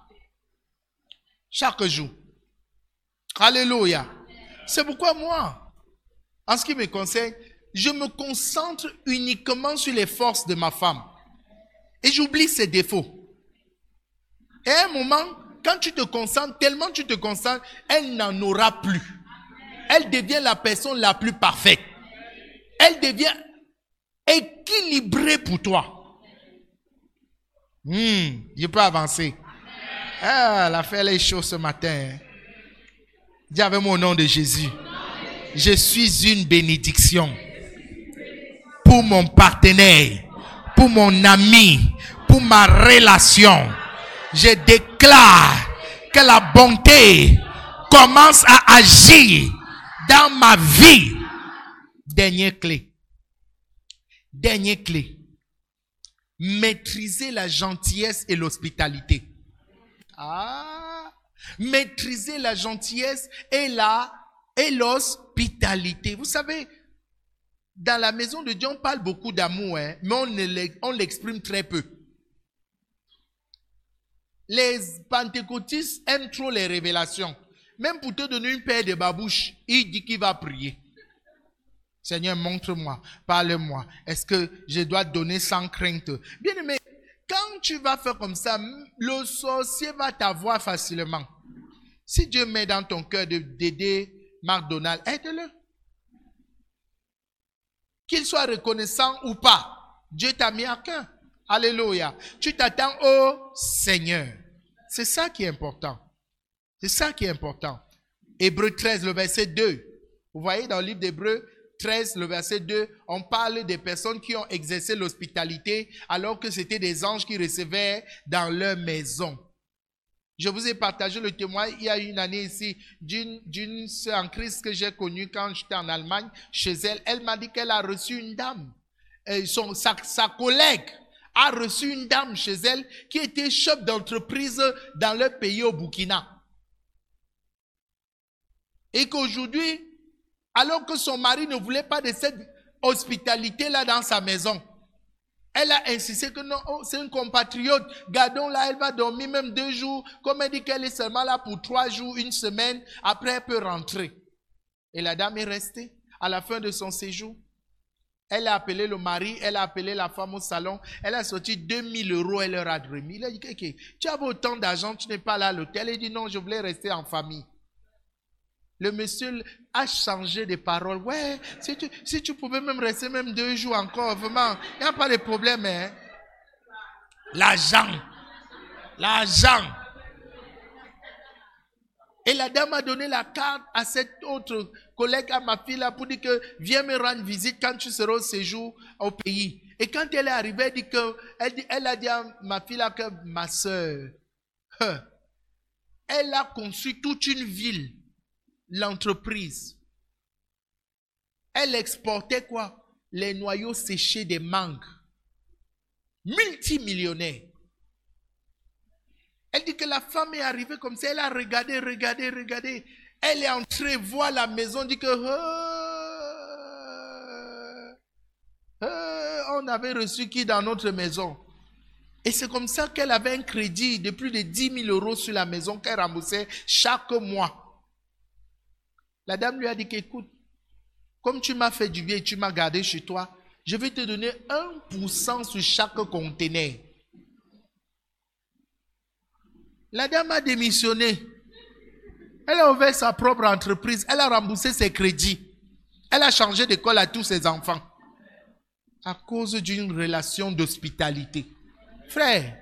Chaque jour. Alléluia. C'est pourquoi moi, en ce qui me concerne, je me concentre uniquement sur les forces de ma femme. Et j'oublie ses défauts. Et à un moment, quand tu te concentres, tellement tu te concentres, elle n'en aura plus. Elle devient la personne la plus parfaite. Elle devient équilibrée pour toi. Hmm, je peux avancer. Ah, elle a fait les choses ce matin. Dis avec moi au nom de Jésus. Je suis une bénédiction pour mon partenaire, pour mon ami, pour ma relation. Je déclare que la bonté commence à agir dans ma vie. Dernière clé. Dernière clé. Maîtriser la gentillesse et l'hospitalité. Ah, maîtriser la gentillesse et la et l'hospitalité. Vous savez, dans la maison de Dieu, on parle beaucoup d'amour, hein, mais on, ne on l'exprime très peu. Les pentecôtistes aiment trop les révélations. Même pour te donner une paire de babouches, il dit qu'il va prier. Seigneur, montre-moi, parle-moi. Est-ce que je dois donner sans crainte? Bien aimé, quand tu vas faire comme ça, le sorcier va t'avoir facilement. Si Dieu met dans ton cœur de- d'aider McDonald's, aide-le. Qu'il soit reconnaissant ou pas, Dieu t'a mis à cœur. Alléluia. Tu t'attends au Seigneur. C'est ça qui est important. C'est ça qui est important. Hébreux treize, le verset deux. Vous voyez dans le livre d'Hébreux treize, le verset deux, on parle des personnes qui ont exercé l'hospitalité alors que c'était des anges qui recevaient dans leur maison. Je vous ai partagé le témoignage il y a une année ici d'une, d'une sœur en Christ que j'ai connue quand j'étais en Allemagne. Chez elle, elle m'a dit qu'elle a reçu une dame. Et son, sa, sa collègue a reçu une dame chez elle qui était chef d'entreprise dans leur pays au Burkina. Et qu'aujourd'hui, alors que son mari ne voulait pas de cette hospitalité-là dans sa maison, elle a insisté que non, oh, c'est une compatriote, gardons-la, elle va dormir même deux jours. Comme elle dit qu'elle est seulement là pour trois jours, une semaine, après elle peut rentrer. Et la dame est restée à la fin de son séjour. Elle a appelé le mari, elle a appelé la femme au salon, elle a sorti deux mille euros, elle leur a remis. Il a dit, okay, tu avais autant d'argent, tu n'es pas là à l'hôtel. Elle a dit, non, je voulais rester en famille. Le monsieur a changé de parole. Ouais, si tu, si tu pouvais même rester même deux jours encore, vraiment, il n'y a pas de problème. Hein? L'argent. L'argent. Et la dame a donné la carte à cette autre collègue, à ma fille là, pour dire que viens me rendre visite quand tu seras au séjour au pays. Et quand elle est arrivée, elle, dit que, elle, dit, elle a dit à ma fille là que ma soeur, elle a conçu toute une ville. L'entreprise, elle exportait quoi? Les noyaux séchés des mangues. Multimillionnaire. Elle dit que la femme est arrivée comme ça, elle a regardé, regardé, regardé. Elle est entrée voir la maison, dit que oh, oh, on avait reçu qui dans notre maison? Et c'est comme ça qu'elle avait un crédit de plus de dix mille euros sur la maison qu'elle remboursait chaque mois. La dame lui a dit qu'écoute, comme tu m'as fait du bien et tu m'as gardé chez toi, je vais te donner un pour cent sur chaque conteneur. La dame a démissionné. Elle a ouvert sa propre entreprise. Elle a remboursé ses crédits. Elle a changé d'école à tous ses enfants. À cause d'une relation d'hospitalité. Frère,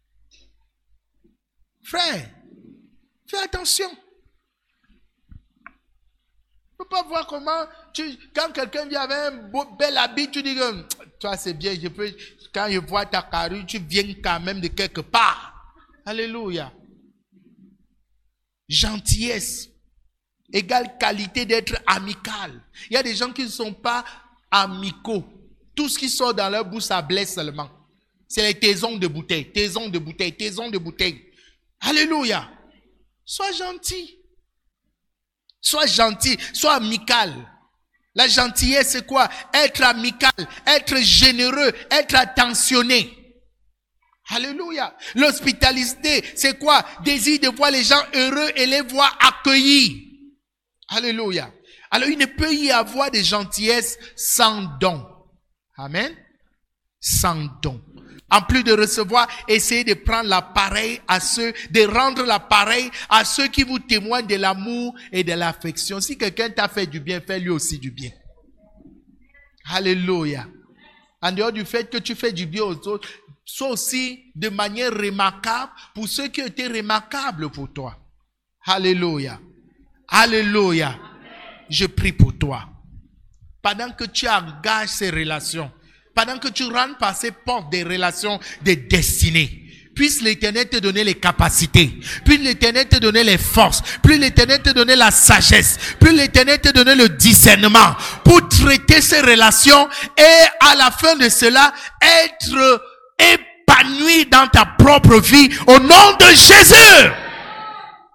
frère, fais attention. Tu ne peux pas voir comment, tu, quand quelqu'un vient avec un beau, bel habit, tu dis que toi c'est bien, je peux, quand je vois ta carrure, tu viens quand même de quelque part. Alléluia. Gentillesse égale qualité d'être amical. Il y a des gens qui ne sont pas amicaux. Tout ce qui sort dans leur bouche, ça blesse seulement. C'est les taisons de bouteille, taisons de bouteille, taisons de bouteille. Alléluia. Sois gentil. Sois gentil, sois amical. La gentillesse, c'est quoi? Être amical, être généreux, être attentionné. Alléluia. L'hospitalité, c'est quoi? Désir de voir les gens heureux et les voir accueillis. Alléluia. Alors, il ne peut y avoir de gentillesse sans don. Amen. Sans don. En plus de recevoir, essayez de prendre l'appareil à ceux, de rendre l'appareil à ceux qui vous témoignent de l'amour et de l'affection. Si quelqu'un t'a fait du bien, fais lui aussi du bien. Alléluia. En dehors du fait que tu fais du bien aux autres, sois aussi de manière remarquable pour ceux qui ont été remarquables pour toi. Alléluia. Alléluia. Je prie pour toi. Pendant que tu engages ces relations, pendant que tu rentres par ces portes des relations de destinée, puisse l'Éternel te donner les capacités, puisse l'Éternel te donner les forces, puisse l'Éternel te donner la sagesse, puisse l'Éternel te donner le discernement pour traiter ces relations et à la fin de cela, être épanoui dans ta propre vie au nom de Jésus.